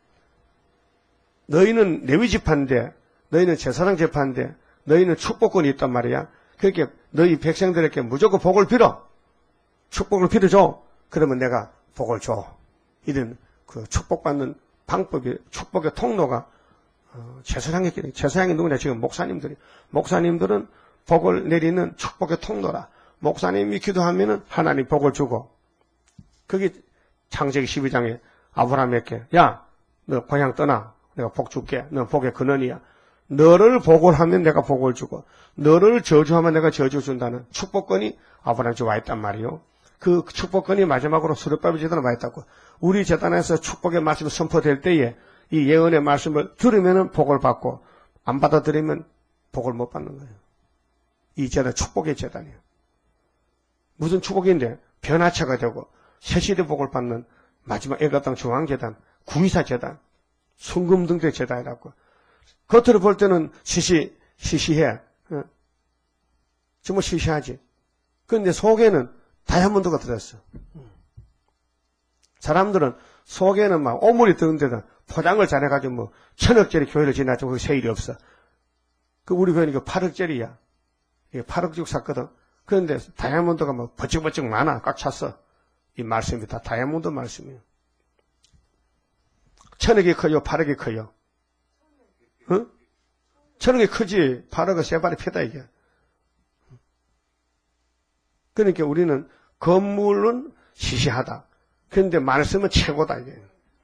S1: 너희는 레위 지파인데 너희는 제사장 지파인데 너희는 축복권이 있단 말이야. 그렇게 너희 백성들에게 무조건 복을 빌어. 축복을 빌어줘. 그러면 내가 복을 줘. 이런 그 축복받는 방법이, 축복의 통로가, 어, 제사장이, 제사장이 누구냐? 지금 목사님들이. 목사님들은 복을 내리는 축복의 통로라. 목사님이 기도하면은 하나님 복을 주고. 그게 창세기 십이 장에 아브라함에게, 야, 너 고향 떠나. 내가 복 줄게. 너 복의 근원이야. 너를 복을 하면 내가 복을 주고, 너를 저주하면 내가 저주 준다는 축복권이 아브라함께 와 있단 말이요. 그 축복권이 마지막으로 수렵바비 제단에 와 있다고. 우리 제단에서 축복의 말씀이 선포될 때에 이 예언의 말씀을 들으면 복을 받고, 안 받아들이면 복을 못 받는 거예요. 이 제단, 축복의 제단이에요. 무슨 축복인데? 변화체가 되고, 새시대 복을 받는 마지막 애가당 중앙제단, 구이사 제단, 순금등대 제단이라고. 겉으로 볼 때는 시시, 시시해. 어. 정말 시시하지. 그런데 속에는 다이아몬드가 들었어. 사람들은 속에는 막 오물이 드는데도 포장을 잘해가지고 뭐 천억짜리 교회를 지나치고 그 세일이 없어. 그 우리 교회는 이거 팔억짜리야. 이게 팔억 주고 샀거든. 그런데 다이아몬드가 뭐 버쩍버쩍 많아. 꽉 찼어. 이 말씀이 다 다이아몬드 말씀이에요. 천억이 커요? 팔억이 커요? 어? 천억이 크지. 팔억은 세 발이 펴다 이게. 그러니까 우리는 건물은 시시하다. 그런데 말씀은 최고다 이게.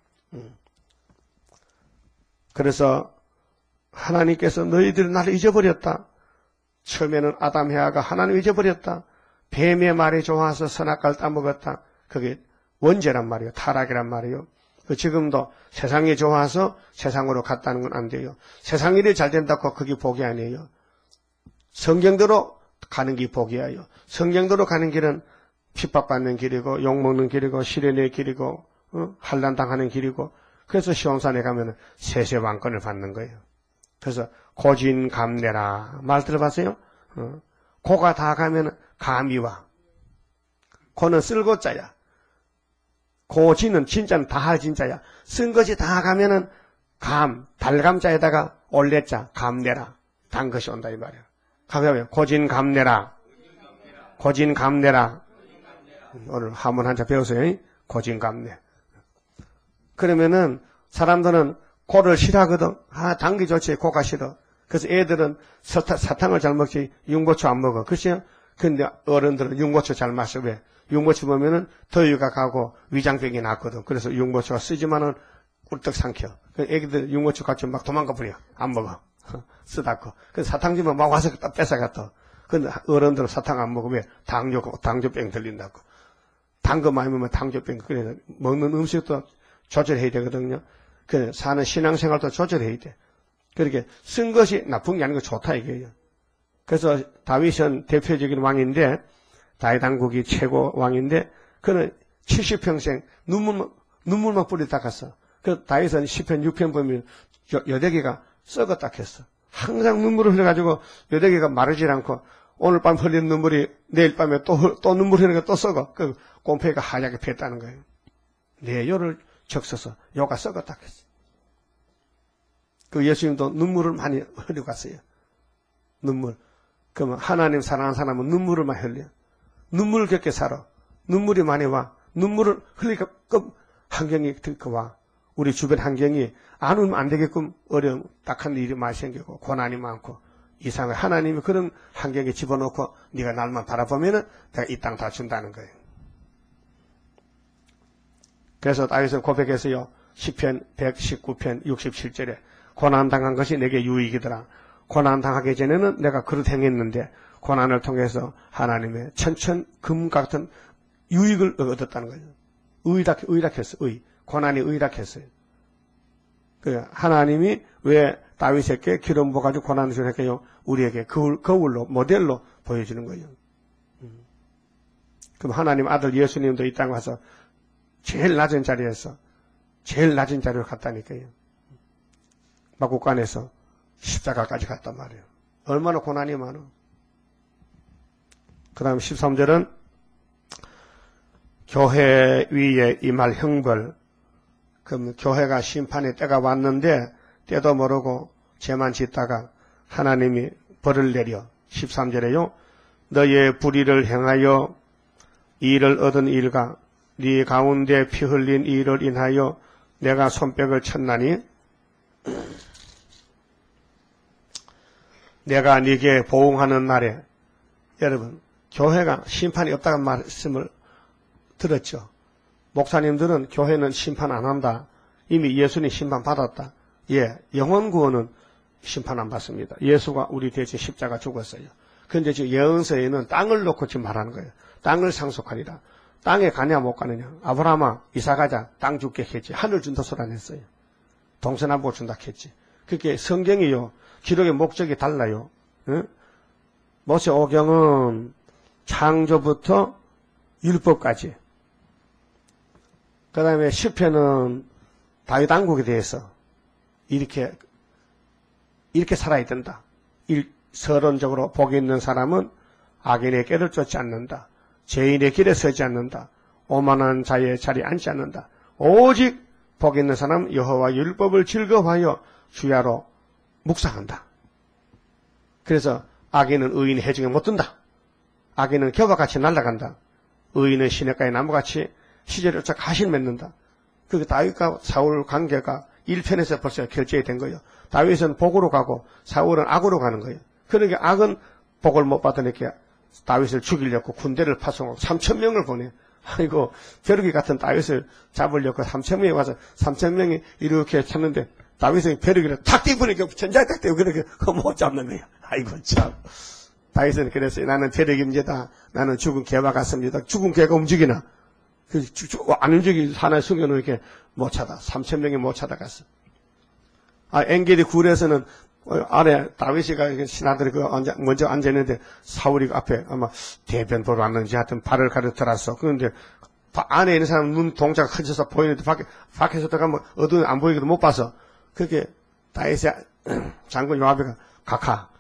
S1: 그래서 하나님께서 너희들이 나를 잊어버렸다. 처음에는 아담 해아가 하나님 잊어버렸다. 뱀의 말이 좋아서 선악과를 따먹었다. 그게 원죄란 말이에요. 타락이란 말이에요. 지금도 세상이 좋아서 세상으로 갔다는 건 안 돼요. 세상 일이 잘 된다고 그게 복이 아니에요. 성경대로 가는 게 복이에요. 성경대로 가는 길은 핍박받는 길이고 욕먹는 길이고 시련의 길이고 어? 환난당하는 길이고 그래서 시온산에 가면 세세왕권을 받는 거예요. 그래서 고진감내라 말 들어봤어요? 어. 고가 다 가면 감이 와. 고는 쓸고자야. 고진은 진짜는 다할 진짜야. 쓴 것이 다 가면은 감, 달감자에다가 올레자, 감내라. 단 것이 온다 이 말이야. 가면 고진감내라. 고진감내라. 오늘 한문 한자 배우세요. 고진감내. 그러면은 사람들은 고를 싫어하거든. 아, 당기 좋지. 고가 싫어. 그래서 애들은 사탕, 사탕을 잘 먹지 융고추 안 먹어. 그렇죠? 근데 어른들은 융고추 잘 마셔. 왜? 융고추 보면은 더위가 가고 위장병이 낫거든. 그래서 융고추가 쓰지만은 꿀떡 삼켜. 그 애기들 융고추 같이 막 도망가 버려. 안 먹어. 쓰다고. 그래서 사탕 주면 막 와서 딱 뺏어갔다. 근데 어른들은 사탕 안 먹으면 당뇨, 당뇨병 들린다고. 단 거 많이 먹으면 당뇨병. 그래서 먹는 음식도 조절해야 되거든요. 그 사는 신앙생활도 조절해야 돼. 그렇게 쓴 것이 나쁜 게 아니고 좋다 이거예요. 그래서 다윗은 대표적인 왕인데 다윗 왕국이 최고 왕인데 그는 칠십 평생 눈물, 눈물만 뿌리다 갔어. 그 다윗은 시편 육 편 보면 여덟 개가 썩었다 했어. 항상 눈물을 흘려가지고 여덟 개가 마르지 않고 오늘 밤 흘린 눈물이 내일 밤에 또, 또 눈물 흘리니까 또 썩어. 그 곰팡이가 하얗게 폈다는 거예요. 네 요를 적셔서 요가 썩었다 했어. 그 예수님도 눈물을 많이 흘리고 갔어요. 눈물. 그러면 하나님 사랑하는 사람은 눈물을 많이 흘려. 눈물을 겪게 살아. 눈물이 많이 와. 눈물을 흘리니까 환경이 그 와. 우리 주변 환경이 안 울면 안 되게끔 어려움, 딱한 일이 많이 생기고 고난이 많고 이상해. 하나님이 그런 환경에 집어넣고 네가 날만 바라보면은 내가 이 땅 다 준다는 거예요. 그래서 다윗은 고백했어요. 시편 백십구 편 육십칠 절에 고난당한 것이 내게 유익이더라. 고난당하기 전에는 내가 그릇 행했는데 고난을 통해서 하나님의 천천금 같은 유익을 얻었다는 거예요. 의락, 의락했어. 의. 고난이 의락했어요. 그 하나님이 왜 다윗에게 기름 부어가지고 고난을 주셨을까요? 우리에게 거울, 거울로 모델로 보여주는 거예요. 음. 그럼 하나님 아들 예수님도 이 땅에 와서 제일 낮은 자리에서 제일 낮은 자리로 갔다니까요. 마국간에서 십자가까지 갔단 말이에요. 얼마나 고난이 많아. 그 다음 십삼 절은 교회 위에 임할 형벌. 그럼 교회가 심판의 때가 왔는데 때도 모르고 죄만 짓다가 하나님이 벌을 내려. 십삼 절에요. 너의 불의를 행하여 이를 얻은 일과 네 가운데 피 흘린 이를 인하여 내가 손뼉을 쳤나니 내가 네게 보응하는 날에. 여러분 교회가 심판이 없다는 말씀을 들었죠. 목사님들은 교회는 심판 안 한다. 이미 예수님 심판 받았다. 예, 영혼 구원은 심판 안 받습니다. 예수가 우리 대신 십자가 죽었어요. 그런데 지금 예언서에는 땅을 놓고 지금 말하는 거예요. 땅을 상속하리라. 땅에 가냐 못 가느냐. 아브라함아 이사 가자. 땅 줄게 했지. 하늘 준다 소리 안 했어요. 동서남북 준다 했지. 그게 성경이요. 기록의 목적이 달라요. 응? 모세 오경은 창조부터 율법까지. 그 다음에 시편은 다윗 왕국에 대해서 이렇게 이렇게 살아야 된다. 일, 서론적으로 복이 있는 사람은 악인의 길을 쫓지 않는다. 죄인의 길에 서지 않는다. 오만한 자의 자리에 앉지 않는다. 오직 복이 있는 사람은 여호와 율법을 즐거워하여 주야로 묵상한다. 그래서 악인은 의인의 해중에 못 든다. 악인은 겨와같이 날아간다. 의인은 시냇가의 나무같이 시절을 쫓아 가시를 맺는다. 그 다윗과 사울 관계가 일 편에서 벌써 결정이 된 거예요. 다윗은 복으로 가고 사울은 악으로 가는 거예요. 그러니까 악은 복을 못 받으니까 다윗을 죽이려고 군대를 파송하고 삼천 명을 보내. 아이고 벼룩이 같은 다윗을 잡으려고 삼천 명이 와서 삼천 명이 이렇게 찾는데 다윗은 벼룩이를 탁 띄우니까 전자에 탁 띄우고 그렇게 못 잡는 거예요. 아이고 참. 다윗은 그랬어요. 나는 벼룩이 문제다. 나는 죽은 개와 같습니다. 죽은 개가 움직이나. 그, 안 움직이 하나에 숨겨놓으니까 못 찾아. 삼천 명이 못 찾아갔어. 아, 엔게디 굴에서는 아래 다윗이가 신하들이 그 앉아, 먼저 앉아있는데 사울이 앞에 아마 대변 보러 왔는지 하여튼 발을 가르쳐놨어. 그런데 안에 있는 사람 눈 동자가 커져서 보이는데 밖에, 밖에서 들어가면 어두운 안 보이기도 못 봐서 그렇게 다윗이 장군 요압이가 각하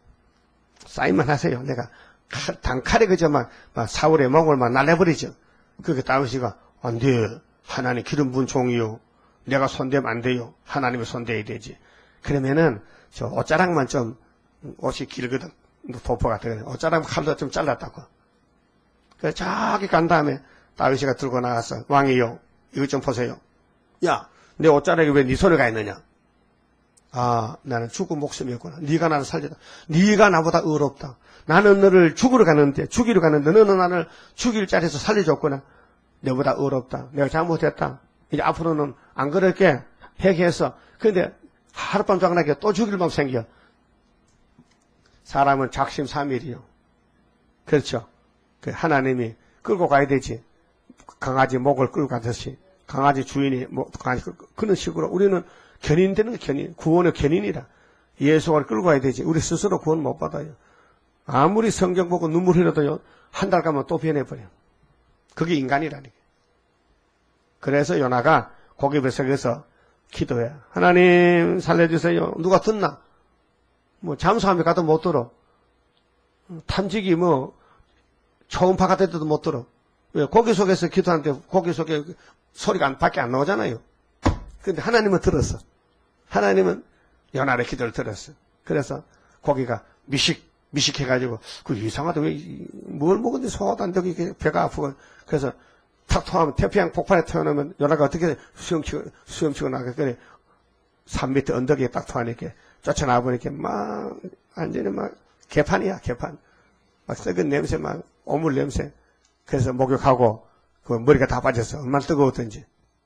S1: 사인만 하세요. 내가 단칼에 그저만 사울의 목을만 날려버리죠. 그렇게 다윗이가 안 돼. 하나님 기름 부은 종이요. 내가 손대면 안 돼요. 하나님이 손대야 되지. 그러면은 저 옷자락만 좀 옷이 길거든. 도포 같은 거. 옷자락 칼도 좀 잘랐다고. 그래서 저기 간 다음에 다윗이가 들고 나가서 왕이요. 이것 좀 보세요. 야, 내 옷자락이 왜 네 손에 가 있느냐? 아, 나는 죽은 목숨이었구나. 네가 나를 살리다. 네가 나보다 의롭다. 나는 너를 죽으러 가는데, 죽이러 가는데 너는 나를 죽일 자리에서 살려줬구나. 내보다 의롭다. 내가 잘못했다. 이제 앞으로는 안 그럴게. 회개해서. 근데 하룻밤 장난하게 또 죽일 맘 생겨. 사람은 작심삼일이요. 그렇죠. 그 하나님이 끌고 가야 되지. 강아지 목을 끌고 가듯이 강아지 주인이 뭐 강아지 그런 식으로 우리는 견인 되는 게 견인, 구원의 견인이라. 예수를 끌고 가야 되지. 우리 스스로 구원 못 받아요. 아무리 성경 보고 눈물 흘려도요, 한 달 가면 또 변해버려. 그게 인간이라니까. 그래서 요나가 고기배석에서 기도해. 하나님 살려주세요. 누가 듣나? 뭐 잠수함에 가도 못 들어. 탐지기 뭐 초음파 같은 데도 못 들어. 왜? 고기 속에서 기도하는데 고기 속에 소리가 안, 밖에 안 나오잖아요. 근데 하나님은 들었어. 하나님은 요나의 기도를 들었어. 그래서 고기가 미식, 미식해가지고, 그 이상하다. 왜, 뭘 먹었는데 소화도 안 되고, 이게 배가 아프고. 그래서 탁 통하면 태평양 폭발에 태어나면 요나가 어떻게 수영치고, 수영치고 나갔더니 산 밑에 언덕에 딱 통하니까 쫓아나 보니까 막, 완전히 막, 개판이야, 개판. 막 썩은 냄새, 막, 오물 냄새. 그래서 목욕하고, 그 머리가 다 빠졌어. 얼마나 뜨거웠던지.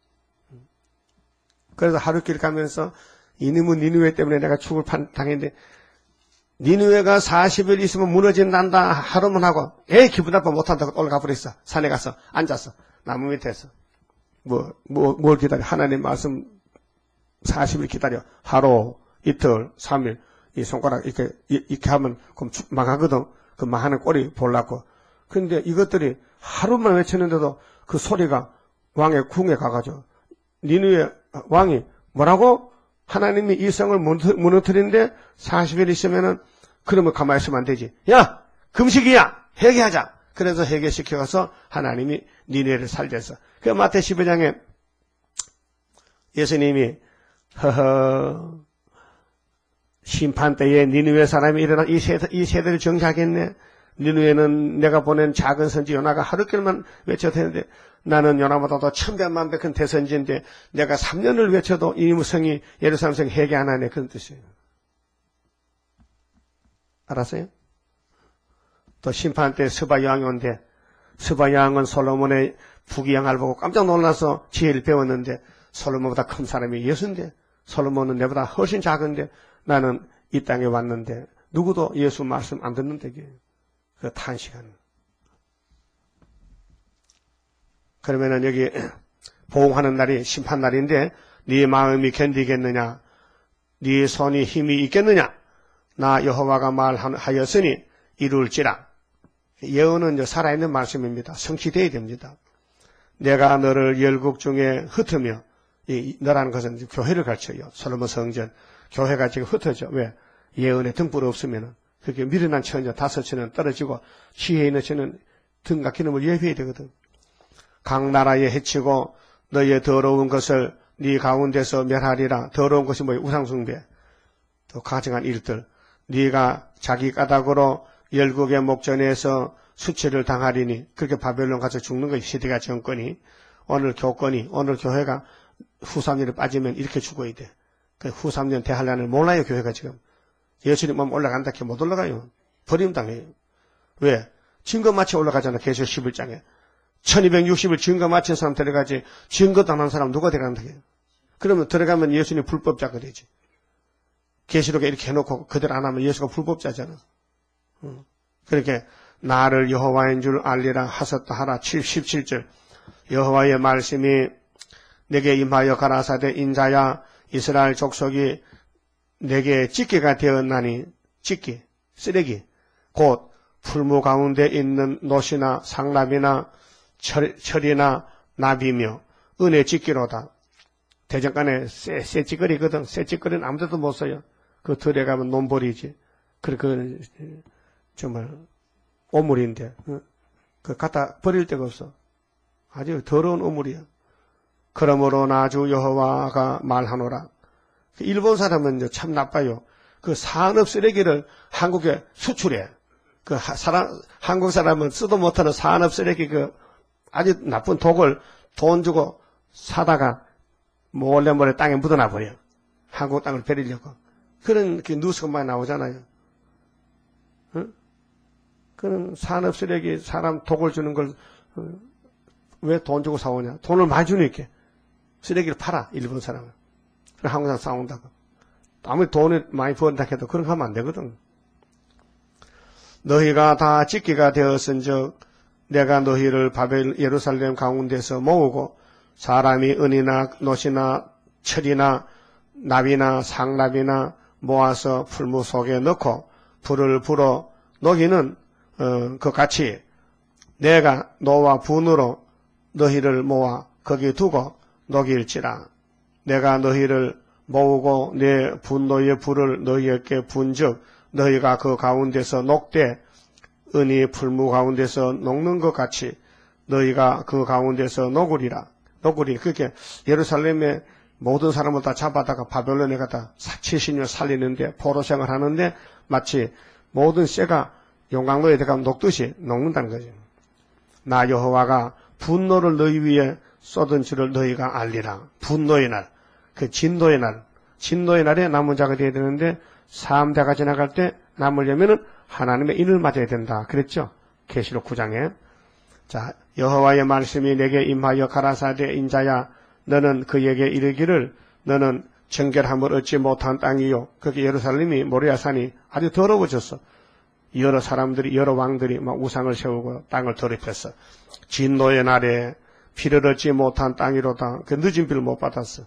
S1: 그래서 하루길 가면서 이놈은 니느웨 때문에 내가 죽을 판 당했는데 니느웨가 사십 일 있으면 무너진단다 하루만 하고 에이 기분 나빠 못한다고 올라가 버렸어. 산에 가서 앉았어. 나무 밑에서. 뭐, 뭐, 뭘 기다려. 하나님 말씀 사십 일 기다려. 하루, 이틀, 삼 일. 이 손가락 이렇게, 이렇게 하면 그럼 망하거든. 그 망하는 꼴이 보려고. 근데 이것들이 하루만 외쳤는데도 그 소리가 왕의 궁에 가가지고 니느웨 왕이 뭐라고? 하나님이 이 성을 무너뜨리는데 사십 일 있으면은 그러면 가만히 있으면 안 되지. 야! 금식이야! 회개하자! 그래서 회개시켜서 하나님이 니느웨를 살려서. 그 마태 십오 장에 예수님이 허허 심판 때에 니느웨 사람이 일어나 이 세대, 이 세대를 정죄하겠네. 니느웨는 내가 보낸 작은 선지 요나가 하루길만 외쳐도 되는데 나는 요나보다 더 천배만배 큰 대선지인데 내가 삼 년을 외쳐도 이 무성이 예루살렘 성 회개 안 하네. 그런 뜻이에요. 알았어요? 또 심판 때 스바 여왕이 온대. 스바 여왕은 솔로몬의 부귀영화를 보고 깜짝 놀라서 지혜를 배웠는데 솔로몬보다 큰 사람이 예수인데 솔로몬은 내보다 훨씬 작은데 나는 이 땅에 왔는데 누구도 예수 말씀 안 듣는데 그 탄식하는. 그러면은 여기 보응하는 날이 심판날인데 네 마음이 견디겠느냐? 네 손이 힘이 있겠느냐? 나 여호와가 말하였으니 이룰지라. 예언은 살아있는 말씀입니다. 성취되어야 됩니다. 내가 너를 열국 중에 흩으며 이 너라는 것은 교회를 가르쳐요. 솔로몬 성전 교회가 지금 흩어져. 왜? 예언에 등불 없으면 그렇게 미련한 처녀 다섯 처는 떨어지고 지혜 있는 처는 등과 기름을 예비해야 되거든. 각 나라에 해치고 너의 더러운 것을 네 가운데서 멸하리라. 더러운 것이 뭐예요? 우상숭배. 또 가증한 일들. 네가 자기 까닭으로 열국의 목전에서 수치를 당하리니 그렇게 바벨론 가서 죽는 것이 시대가 정권이 오늘 교권이 오늘 교회가 후 삼 년에 빠지면 이렇게 죽어야 돼. 그 후 삼 년 대환란을 몰라요. 교회가 지금. 예수님 몸 올라간다 해 못 올라가요. 버림당해요. 왜? 증거 마치 올라가잖아. 계시록 십일 장에. 천이백육십 일 증거 마친 사람 데려가지 증거도 안 한 사람 누가 데려간다 해요. 그러면 들어가면 예수님 불법자가 되지. 계시록에 이렇게 해놓고 그대로 안 하면 예수가 불법자잖아. 응. 그렇게 나를 여호와인 줄 알리라 하셨다 하라. 십칠 절 여호와의 말씀이 내게 임하여 가라사대 인자야 이스라엘 족속이 내게 찢기가 되었나니 찢기, 쓰레기 곧 풀무 가운데 있는 노시나 상납이나 철, 철이나 나비며 은혜 찢기로다. 대전간에 쇠, 쇠찌거리거든. 쇠찌거리는 아무데도 못 써요. 그 들에 가면 논벌이지. 그, 정말 오물인데 그 갖다 버릴 데가 없어. 아주 더러운 오물이야. 그러므로 나주 여호와가 말하노라. 일본 사람은 참 나빠요. 그 산업 쓰레기를 한국에 수출해. 그 사람, 한국 사람은 쓰도 못하는 산업 쓰레기 그 아주 나쁜 독을 돈 주고 사다가 몰래 몰래 땅에 묻어놔 버려. 한국 땅을 베리려고. 그런 그 뉴스가 많이 나오잖아요. 응? 그런 산업 쓰레기 사람 독을 주는 걸 왜 돈 주고 사오냐? 돈을 많이 주니까 쓰레기를 팔아 일본 사람은. 한국 사람 싸운다고. 아무리 돈을 많이 번다 해도 그런 거 하면 안 되거든. 너희가 다 찢기가 되었은즉 내가 너희를 바벨 예루살렘 가운데서 모으고 사람이 은이나 놋이나 철이나 납이나 상납이나 모아서 풀무 속에 넣고 불을 불어 녹이는 어, 그 같이 내가 노와 분으로 너희를 모아 거기 두고 녹일지라. 내가 너희를 모으고 내 분노의 불을 너희에게 분즉 너희가 그 가운데서 녹되 은이 풀무 가운데서 녹는 것 같이 너희가 그 가운데서 녹으리라. 녹으리. 그렇게 예루살렘에 모든 사람을 다 잡아다가 바벨론에 갖다 칠십 년 살리는데 포로 생활하는데 마치 모든 쇠가 용광로에 들어가 녹듯이 녹는다는 거죠. 나 여호와가 분노를 너희 위에 쏟은 줄을 너희가 알리라. 분노의 날, 그 진노의 날, 진노의 날에 남은 자가 되어야 되는데 삼 대가 지나갈 때 남으려면은 하나님의 인을 맞아야 된다. 그랬죠? 계시록 구 장에. 자, 여호와의 말씀이 내게 임하여 가라사대 인자야 너는 그에게 이르기를 너는 정결함을 얻지 못한 땅이요. 그게 예루살렘이 모리아산이 아주 더러워졌어. 여러 사람들이 여러 왕들이 막 우상을 세우고 땅을 더럽혔어. 진노의 날에 피를 얻지 못한 땅이로다. 그 늦은 비를 못 받았어.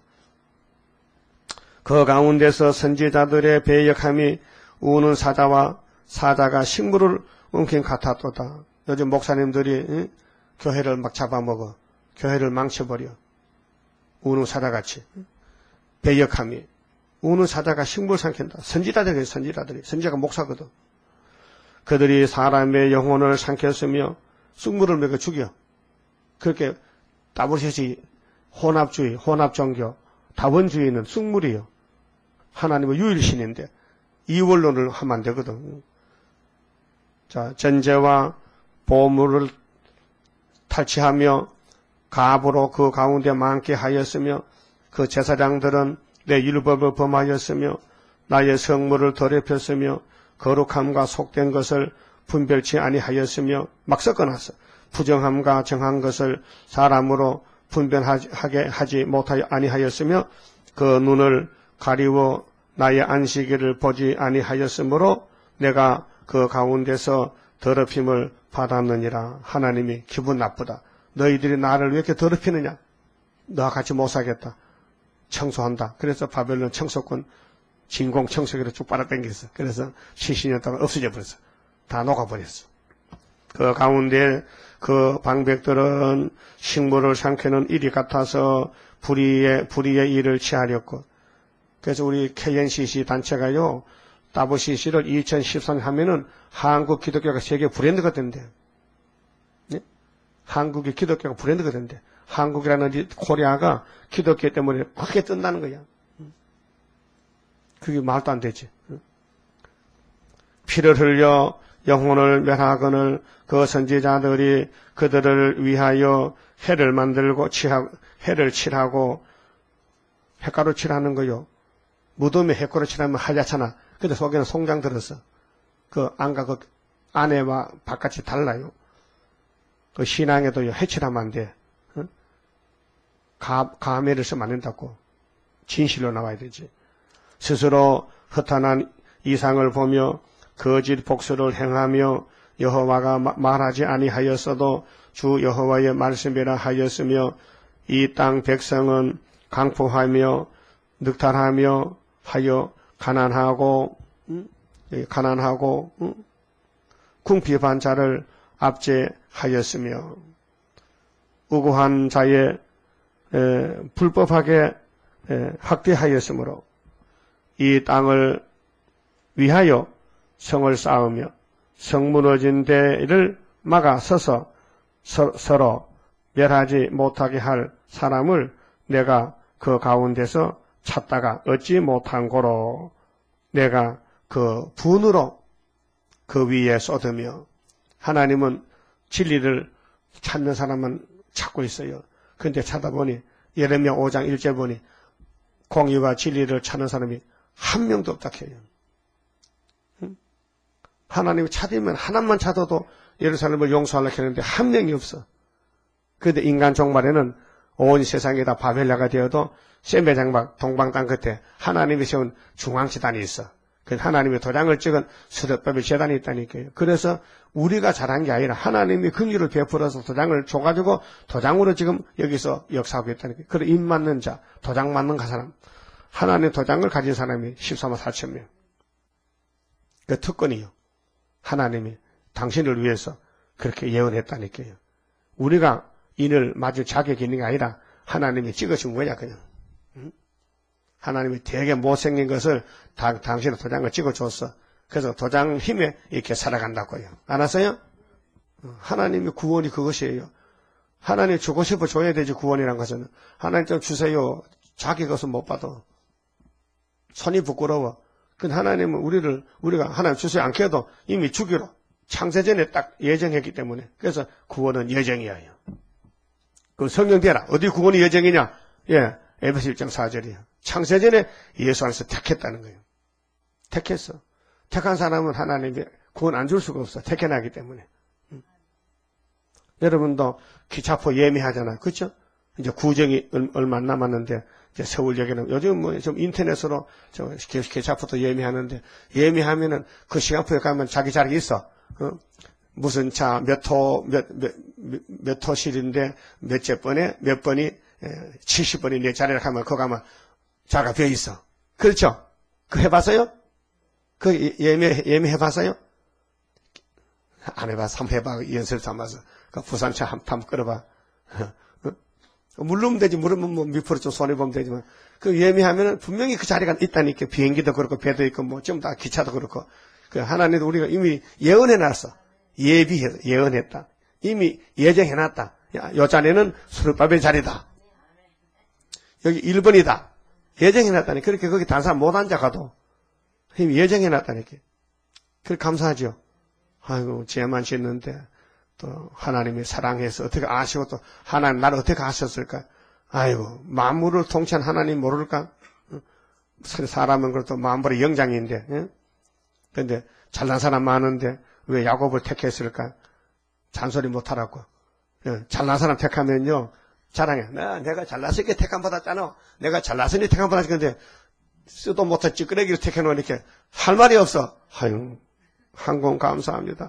S1: 그 가운데서 선지자들의 배역함이 우는 사자와 사자가 식물을 움킨 같았도다. 요즘 목사님들이 응? 교회를 막 잡아먹어. 교회를 망쳐버려. 우는 사자같이. 배역함이. 우는 사자가 식물을 삼킨다. 선지자들이 선지자들이. 선지자가 목사거든. 그들이 사람의 영혼을 삼켰으며 쑥물을 먹여 죽여. 그렇게 다보셋이 혼합주의, 혼합종교, 다원주의는 쑥물이요. 하나님의 유일신인데 이원론을 하면 안 되거든. 자, 전제와 보물을 탈취하며 갑으로 그 가운데 많게 하였으며 그 제사장들은 내 율법을 범하였으며 나의 성물을 더럽혔으며 거룩함과 속된 것을 분별치 아니하였으며 막 섞어놨어. 부정함과 정한 것을 사람으로 분별하게 하지 못하여 아니하였으며 그 눈을 가리워 나의 안식일을 보지 아니하였으므로 내가 그 가운데서 더럽힘을 받았느니라. 하나님이 기분 나쁘다. 너희들이 나를 왜 이렇게 더럽히느냐? 너와 같이 못 살겠다. 청소한다. 그래서 바벨론 청소권 진공 청소기로 쭉 빨아당겼어. 그래서 칠십 년 동안 없어져 버렸어. 다 녹아버렸어. 그 가운데 그 방백들은 식물을 삼키는 일이 같아서 불의의, 불의의 일을 취하렸고, 그래서 우리 케이엔씨씨 단체가요, 다보씨씨를 이천십삼 년 하면은 한국 기독교가 세계 브랜드가 된대. 네? 한국의 기독교가 브랜드가 된대. 한국이라는 코리아가 기독교 때문에 크게 뜬다는 거야. 그게 말도 안 되지. 피를 흘려 영혼을 멸하거늘 그 선지자들이 그들을 위하여 해를 만들고 칠하고, 해를 칠하고 햇가루 칠하는 거요. 무덤에 햇가루 칠하면 하얗잖아. 근데 속에는 송장 들었어. 그 안과 그 안에와 바깥이 달라요. 그 신앙에도요, 해칠하면 안 돼. 응? 가, 가매를 쓰면 안 된다고. 진실로 나와야 되지. 스스로 허탄한 이상을 보며 거짓 복수를 행하며 여호와가 말하지 아니하였어도 주 여호와의 말씀이라 하였으며 이 땅 백성은 강포하며 늑탈하며 하여 가난하고 음? 가난하고 음? 궁핍한 자를 압제하였으며 우고한 자의 에, 불법하게 에, 학대하였으므로 이 땅을 위하여 성을 쌓으며 성 무너진 데를 막아 서서 서, 서로 멸하지 못하게 할 사람을 내가 그 가운데서 찾다가 얻지 못한 고로 내가 그 분으로 그 위에 쏟으며 하나님은 진리를 찾는 사람은 찾고 있어요. 그런데 찾아보니 예레미야 오 장 일 절 보니 공의와 진리를 찾는 사람이 한 명도 없다 해요. 하나님을 찾으면 하나만 찾아도 예루살렘을 용서하려고 했는데 한 명이 없어. 그런데 인간 종말에는 온 세상이 다 바벨라가 되어도 셈배 장막 동방 땅 끝에 하나님이 세운 중앙지단이 있어. 그 하나님의 도장을 찍은 스룹바벨 제단이 있다니까요. 그래서 우리가 잘한 게 아니라 하나님이 긍휼을 베풀어서 도장을 줘가지고 도장으로 지금 여기서 역사하고 있다니까요. 그래 입 맞는 자, 도장 맞는 그 사람, 하나님의 도장을 가진 사람이 십사만 사천 명. 그 특권이요. 하나님이 당신을 위해서 그렇게 예언했다니까요. 우리가 인을 맞을 자격이 있는 게 아니라 하나님이 찍어준 거야 그냥. 응? 하나님이 되게 못생긴 것을 다, 당신의 도장을 찍어줬어. 그래서 도장 힘에 이렇게 살아간다고요. 알았어요? 하나님의 구원이 그것이에요. 하나님 주고 싶어 줘야 되지 구원이란 것은. 하나님 좀 주세요. 자기 것은 못 받아. 손이 부끄러워. 그 하나님은 우리를 우리가 하나님 주세요 않게 해도 이미 주기로 창세전에 딱 예정했기 때문에. 그래서 구원은 예정이에요. 그럼 성경대라 어디 구원이 예정이냐? 예, 에베소 일 장 사 절이에요. 창세전에 예수 안에서 택했다는 거예요. 택했어. 택한 사람은 하나님이 구원 안 줄 수가 없어. 택해나기 때문에. 음. 여러분도 기차표 예매하잖아요. 그렇죠? 이제 구정이 얼마 안 남았는데 이제 서울역에는 요즘 뭐 좀 인터넷으로 저 기차표도 예매하는데 예매하면은 그 시간표에 가면 자기 자리 있어. 어? 무슨 차 몇 호 몇 몇 몇 호실인데 몇째 번에 몇 번이 칠십 번이 내 자리를 가면 거기 가면 자가 비어 있어. 그렇죠? 그 해봤어요? 그 예매 예매 해봤어요? 안 해봐서 한번 해봐. 연습 삼아서 그 부산차 한 판 끌어봐. 물르면 되지. 물으면 뭐 밑으로 좀 손해보면 되지만 그 예매하면은 분명히 그 자리가 있다니까. 비행기도 그렇고 배도 있고 뭐 좀 다 기차도 그렇고. 그 하나님도 우리가 이미 예언해놨어. 예비해서 예언했다. 이미 예정해놨다. 야, 요 자리는 스룹바벨 자리다. 여기 일 번이다. 예정해놨다니. 그렇게 거기 다른 사람 못 앉아가도 이미 예정해놨다니까. 그래 감사하죠. 아이고 죄만 짓는데 또 하나님이 사랑해서 어떻게 아시고 또 하나님 나를 어떻게 아셨을까? 아이고 만물을 통치한 하나님 모를까? 사람은 그래도 만물의 영장인데, 예? 근데 잘난 사람 많은데 왜 야곱을 택했을까? 잔소리 못하라고. 예, 잘난 사람 택하면요 자랑해. 나, 내가 잘났으니까 택함 받았잖아. 내가 잘났으니 택함 받았지. 근데 쓰도 못한 찌끄레기를 택해놓으니까 할 말이 없어. 아유, 항공 감사합니다.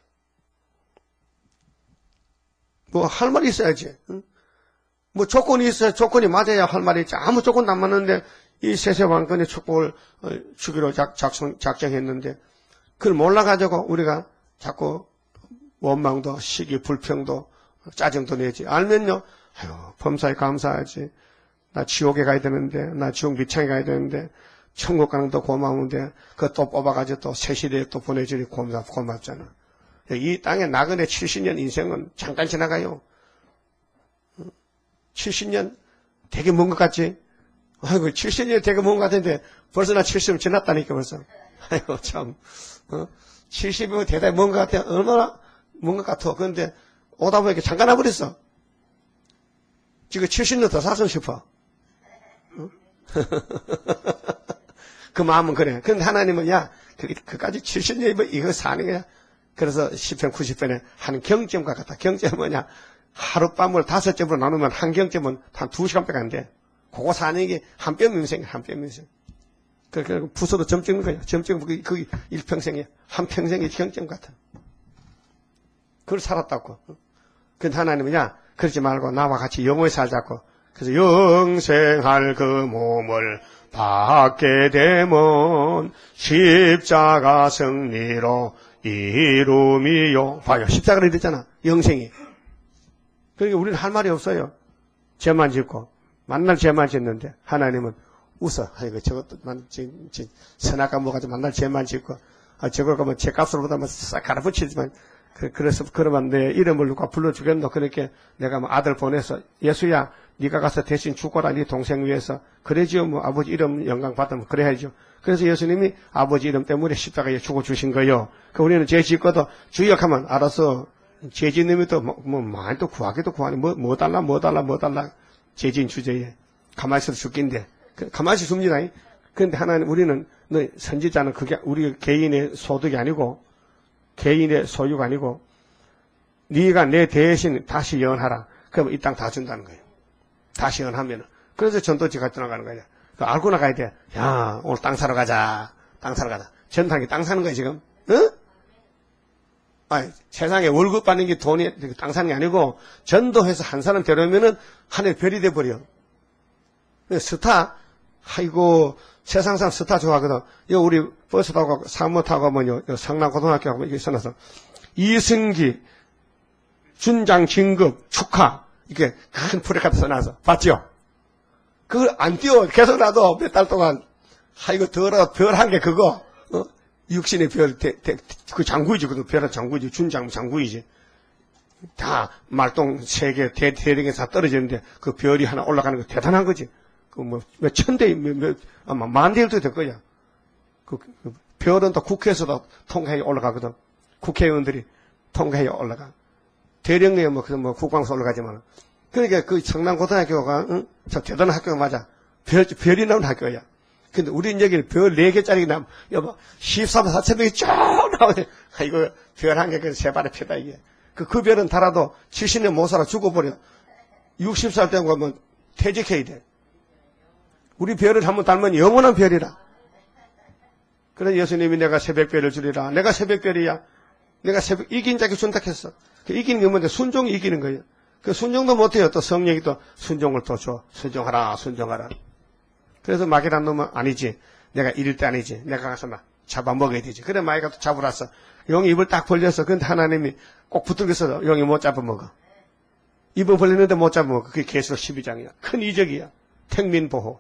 S1: 뭐 할 말이 있어야지. 응? 뭐 조건이 있어야 조건이 맞아야 할 말이 있지. 아무 조건도 안 맞는데 이 세세왕권의 축복을 주기로 작, 작성, 작정했는데 그걸 몰라가지고 우리가 자꾸 원망도 시기 불평도 짜증도 내지. 알면요. 아유 범사에 감사하지. 나 지옥에 가야 되는데 나 지옥 밑창에 가야 되는데 천국 가는 것도 고마운데 그거 또 뽑아가지고 또 새 시대에 또 보내주니 고맙, 고맙잖아. 이 땅에 나그네 칠십 년 인생은 잠깐 지나가요. 칠십 년 되게 먼 것 같지? 아이고, 칠십 년이 되게 먼 것 같은데 벌써 나 칠십 년 지났다니까 벌써. 아이고, 참. 어? 칠십이면 대단히 먼 것 같아. 얼마나 먼 것 같아. 그런데 오다 보니까 잠깐 와버렸어. 지금 칠십 년 더 살았으면 싶어. 어? 그 마음은 그래. 그런데 하나님은 야, 그, 그까지 칠십 년이 뭐 이거 사는 거야. 그래서 십 편, 구십 편에 한 경점과 같다. 경점은 뭐냐? 하룻밤을 다섯 점으로 나누면 한 경점은 한 두 시간밖에 안 돼. 그거 사는 게 한 뼘 인생이야, 한 뼘 인생. 그러니까 부서도 점 찍는 거야. 점 찍으면 그게, 그게 일평생이야. 한 평생의 경점 같아. 그걸 살았다고. 근데 하나님은 야, 그러지 말고 나와 같이 영원히 살자고. 그래서 영생할 그 몸을 받게 되면 십자가 승리로 이름이요. 봐요. 십자가를 이랬잖아. 영생이. 그러니까 우리는 할 말이 없어요. 죄만 짓고. 만날 죄만 짓는데 하나님은 웃어. 아이고 저것도 만, 지금, 지금 선악과 뭐가지고 만날 죄만 짓고. 아, 저걸 가면 죄값으로 보다만 싹 갈아붙이지만 그, 그래서 그러면 내 이름을 누가 불러주겠노. 그렇게 내가 뭐 아들 보내서 예수야 네가 가서 대신 죽어라 네 동생 위해서. 그래지요. 뭐 아버지 이름 영광 받으면 그래야죠. 그래서 예수님이 아버지 이름 때문에 십자가에 죽어주신 거예요. 그 우리는 죄 짓고도 주역하면 알아서 죄 짓는 또 뭐, 뭐 많이 또 구하기도 구하니 뭐, 뭐 달라 뭐 달라 뭐 달라 죄 지은 주제에 가만히 있어도 죽긴데 그, 가만히 있습니다. 그런데 하나님 우리는 너 선지자는 그게 우리 개인의 소득이 아니고 개인의 소유가 아니고 네가 내 대신 다시 예언하라. 그러면 이 땅 다 준다는 거예요. 다시 예언하면은. 그래서 전도지가 떠나가는 거야. 알고 나가야 돼. 야, 오늘 땅 사러 가자. 땅 사러 가자. 전당에 땅 사는 거야, 지금. 응? 아니, 세상에 월급 받는 게 돈이, 땅 사는 게 아니고, 전도해서 한 사람 데려오면은 하늘 별이 돼버려. 스타, 아이고, 세상 사람 스타 좋아하거든. 여 우리 버스 타고, 사무 타고 가면요, 성남고등학교 가면 이게 써놔서, 이승기, 준장 진급, 축하. 이렇게 큰 프레카드 써놔서. 봤죠? 그걸 안 띄워. 계속 놔도 몇 달 동안, 아이고, 더러, 별 한 게 그거, 어? 육신의 별, 대, 대, 그 장구이지. 그 별은 장구이지. 준장 장구이지. 다 말똥 세계 대, 대륙에서 떨어지는데 그 별이 하나 올라가는 거 대단한 거지. 그 뭐, 몇 천 대, 몇, 몇, 아마 만 대일도 될 거야. 그, 그 별은 또 국회에서도 통과해 올라가거든. 국회의원들이 통과해 올라가. 대령에 뭐, 그 뭐, 국방서 올라가지만. 그러니까 그 성남고등학교가, 응? 저 대단한 학교가 맞아. 별, 별이 나오는 학교야. 근데 우린 여기는 별 네 개짜리 남, 여보, 십삼, 사천 명이 쭉 나오네. 아, 이거 별 한 개, 그 세 발의 표다, 이게. 그, 그 별은 달아도 칠십 년 못 살아 죽어버려. 육십 살 되고 가면 퇴직해야 돼. 우리 별을 한번 닮으면 영원한 별이라. 그래, 예수님이 내가 새벽별을 주리라. 내가 새벽별이야. 내가 새벽, 이긴 자께 준다 했어. 그 이기는 게 뭔데? 순종이 이기는 거예요. 그 순종도 못해요. 또 성령이 또 순종을 또 줘. 순종하라, 순종하라. 그래서 막이란 놈은 아니지. 내가 이럴 때 아니지. 내가 가서 막 잡아먹어야 되지. 그래, 마이가 또 잡으라서. 용이 입을 딱 벌렸어. 근데 하나님이 꼭 붙들겠어. 용이 못 잡아먹어. 입을 벌리는데 못 잡아먹어. 그게 계시록 십이 장이야. 큰 이적이야. 택민보호.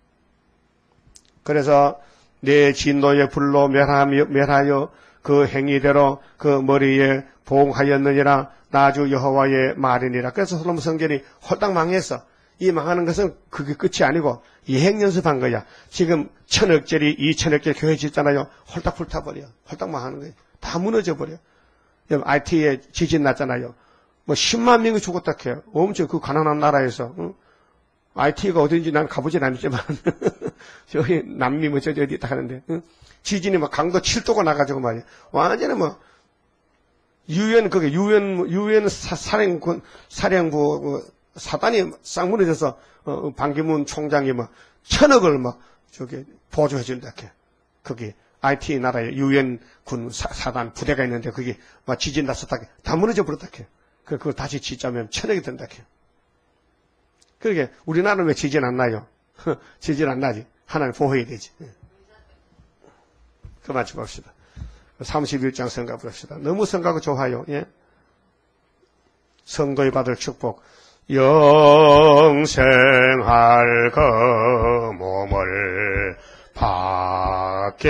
S1: 그래서 내 진노의 불로 멸하며, 멸하여 그 행위대로 그 머리에 보응하였느니라. 나주 여호와의 말이니라. 그래서 솔로몬 성전이 홀딱 망했어. 이 망하는 것은 그게 끝이 아니고 예행 연습한 거야. 지금 천억짜리, 이천억짜리 교회 짓잖아요. 홀딱 불타버려. 홀딱 망하는 거예요. 다 무너져버려. 아이티에 지진 났잖아요. 뭐 십만 명이 죽었다 해요. 엄청 그 가난한 나라에서. 응? 아이티가 어딘지 난 가보진 않았지만 저기 남미 뭐 저기 어디 있다 하는데 응? 지진이 막 강도 칠 도가 나가지고 말이야. 완전히 뭐 유엔 그게 유엔 유엔 사령군 사령부 뭐 사단이 싹 무너져서 어, 반기문 총장이 막 천억을 막 저기 보조해 준다 해. 거기 아이티 나라에 유엔 군 사, 사단 부대가 있는데 그게 막 지진 났었다 해. 다 무너져 버렸다 해. 그 그걸 다시 짓자면 천억이 된다 해. 그러게 우리나라는 왜 지진 안 나요? 지진 안 나지. 하나님 보호해야 되지. 그만 좀 봅시다. 삼십일 장 성가 봅시다. 너무 성가가 좋아요. 예? 성도에 받을 축복. 영생할 그 몸을 받게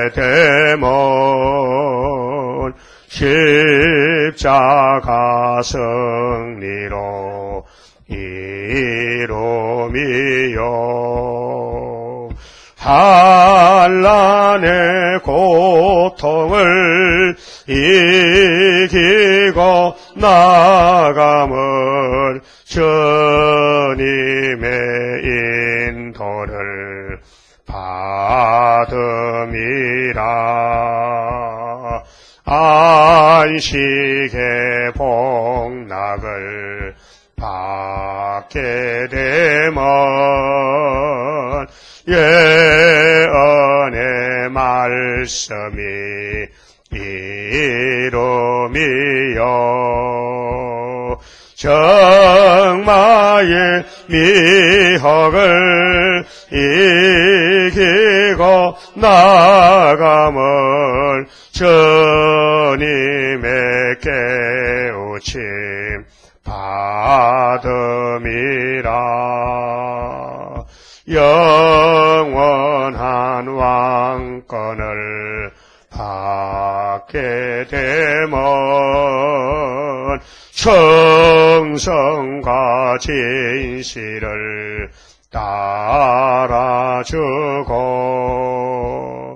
S1: 되면 십자가 승리로 이루미요. 한란의 고통을 이기고 나감을 주님의 인도를 받음이라. 안식의 복락을 받게 되면 예언의 말씀이 이루미요. 정마의 미혹을 이기고 나감을 주님의 깨우침 받음이라. 영원한 왕권을 받게 되면 충성과 진실을 따라주고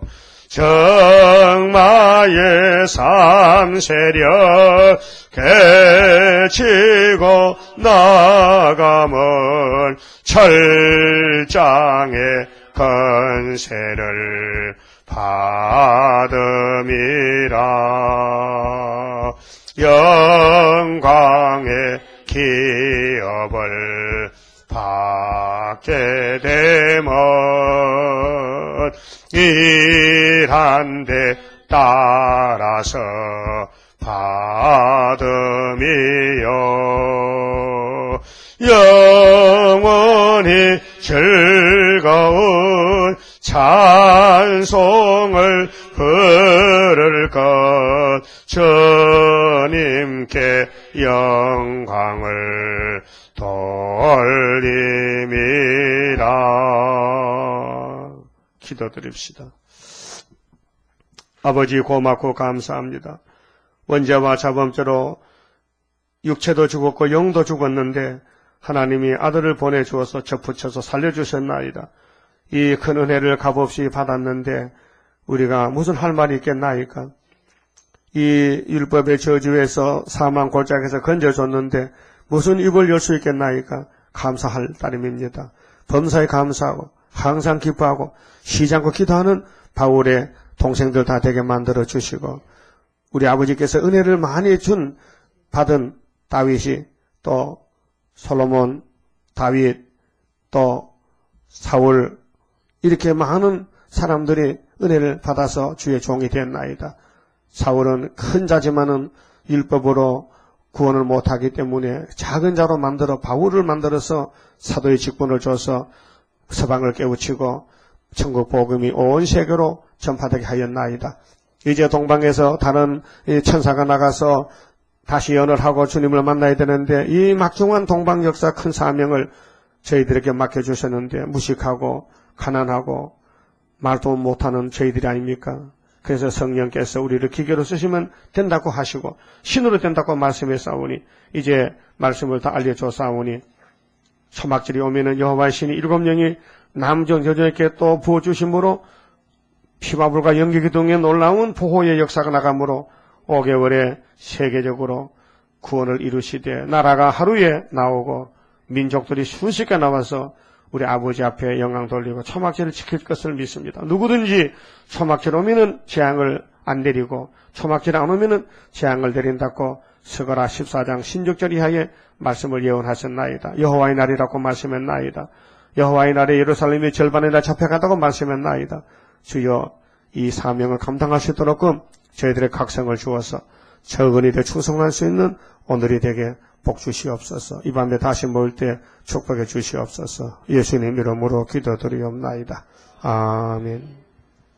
S1: 정마의 삼세력 개치고 나감은 철장의 건세를 받음이라. 영광의 기업을 받게 되면 이 일한 데 따라서 받음이요 영원히 즐거운 찬송을 부를 것 주님께 영광을 돌림이라. 기도드립시다. 아버지 고맙고 감사합니다. 원죄와 자범죄로 육체도 죽었고 영도 죽었는데 하나님이 아들을 보내주어서 접붙여서 살려주셨나이다. 이 큰 은혜를 값없이 받았는데 우리가 무슨 할 말이 있겠나이까? 이 율법의 저주에서 사망 골짜기에서 건져줬는데 무슨 입을 열 수 있겠나이까? 감사할 따름입니다. 범사에 감사하고 항상 기뻐하고 쉬지 않고 기도하는 바울의 동생들 다 되게 만들어 주시고 우리 아버지께서 은혜를 많이 준 받은 다윗이 또 솔로몬, 다윗, 또 사울 이렇게 많은 사람들이 은혜를 받아서 주의 종이 됐나이다. 사울은 큰 자지만은 율법으로 구원을 못하기 때문에 작은 자로 만들어 바울을 만들어서 사도의 직분을 줘서 서방을 깨우치고 천국 복음이 온 세계로 전파되게 하였나이다. 이제 동방에서 다른 천사가 나가서 다시 연을하고 주님을 만나야 되는데 이 막중한 동방 역사 큰 사명을 저희들에게 맡겨주셨는데 무식하고 가난하고 말도 못하는 저희들이 아닙니까? 그래서 성령께서 우리를 기계로 쓰시면 된다고 하시고 신으로 된다고 말씀했사오니 이제 말씀을 다 알려줬사오니 초막절이 오면은 여호와의 신이 일곱 명이 남정 여정에게 또 부어주심으로 피와 불과 연기기둥에 놀라운 보호의 역사가 나가므로 오 개월에 세계적으로 구원을 이루시되 나라가 하루에 나오고 민족들이 순식간에 나와서 우리 아버지 앞에 영광 돌리고 초막절을 지킬 것을 믿습니다. 누구든지 초막절 오면은 재앙을 안 내리고 초막절 안 오면은 재앙을 내린다고 스가랴 십사 장 신족절 이하에 말씀을 예언하셨나이다. 여호와의 날이라고 말씀했나이다. 여호와의 날에 예루살렘이 절반에 다 잡혀간다고 말씀했나이다. 주여 이 사명을 감당하시도록끔 저희들의 각성을 주어서 적은 일에 충성할 수 있는 오늘이 되게 복 주시옵소서. 이 밤에 다시 모일 때 축복해 주시옵소서. 예수님 이름으로 기도드리옵나이다. 아멘.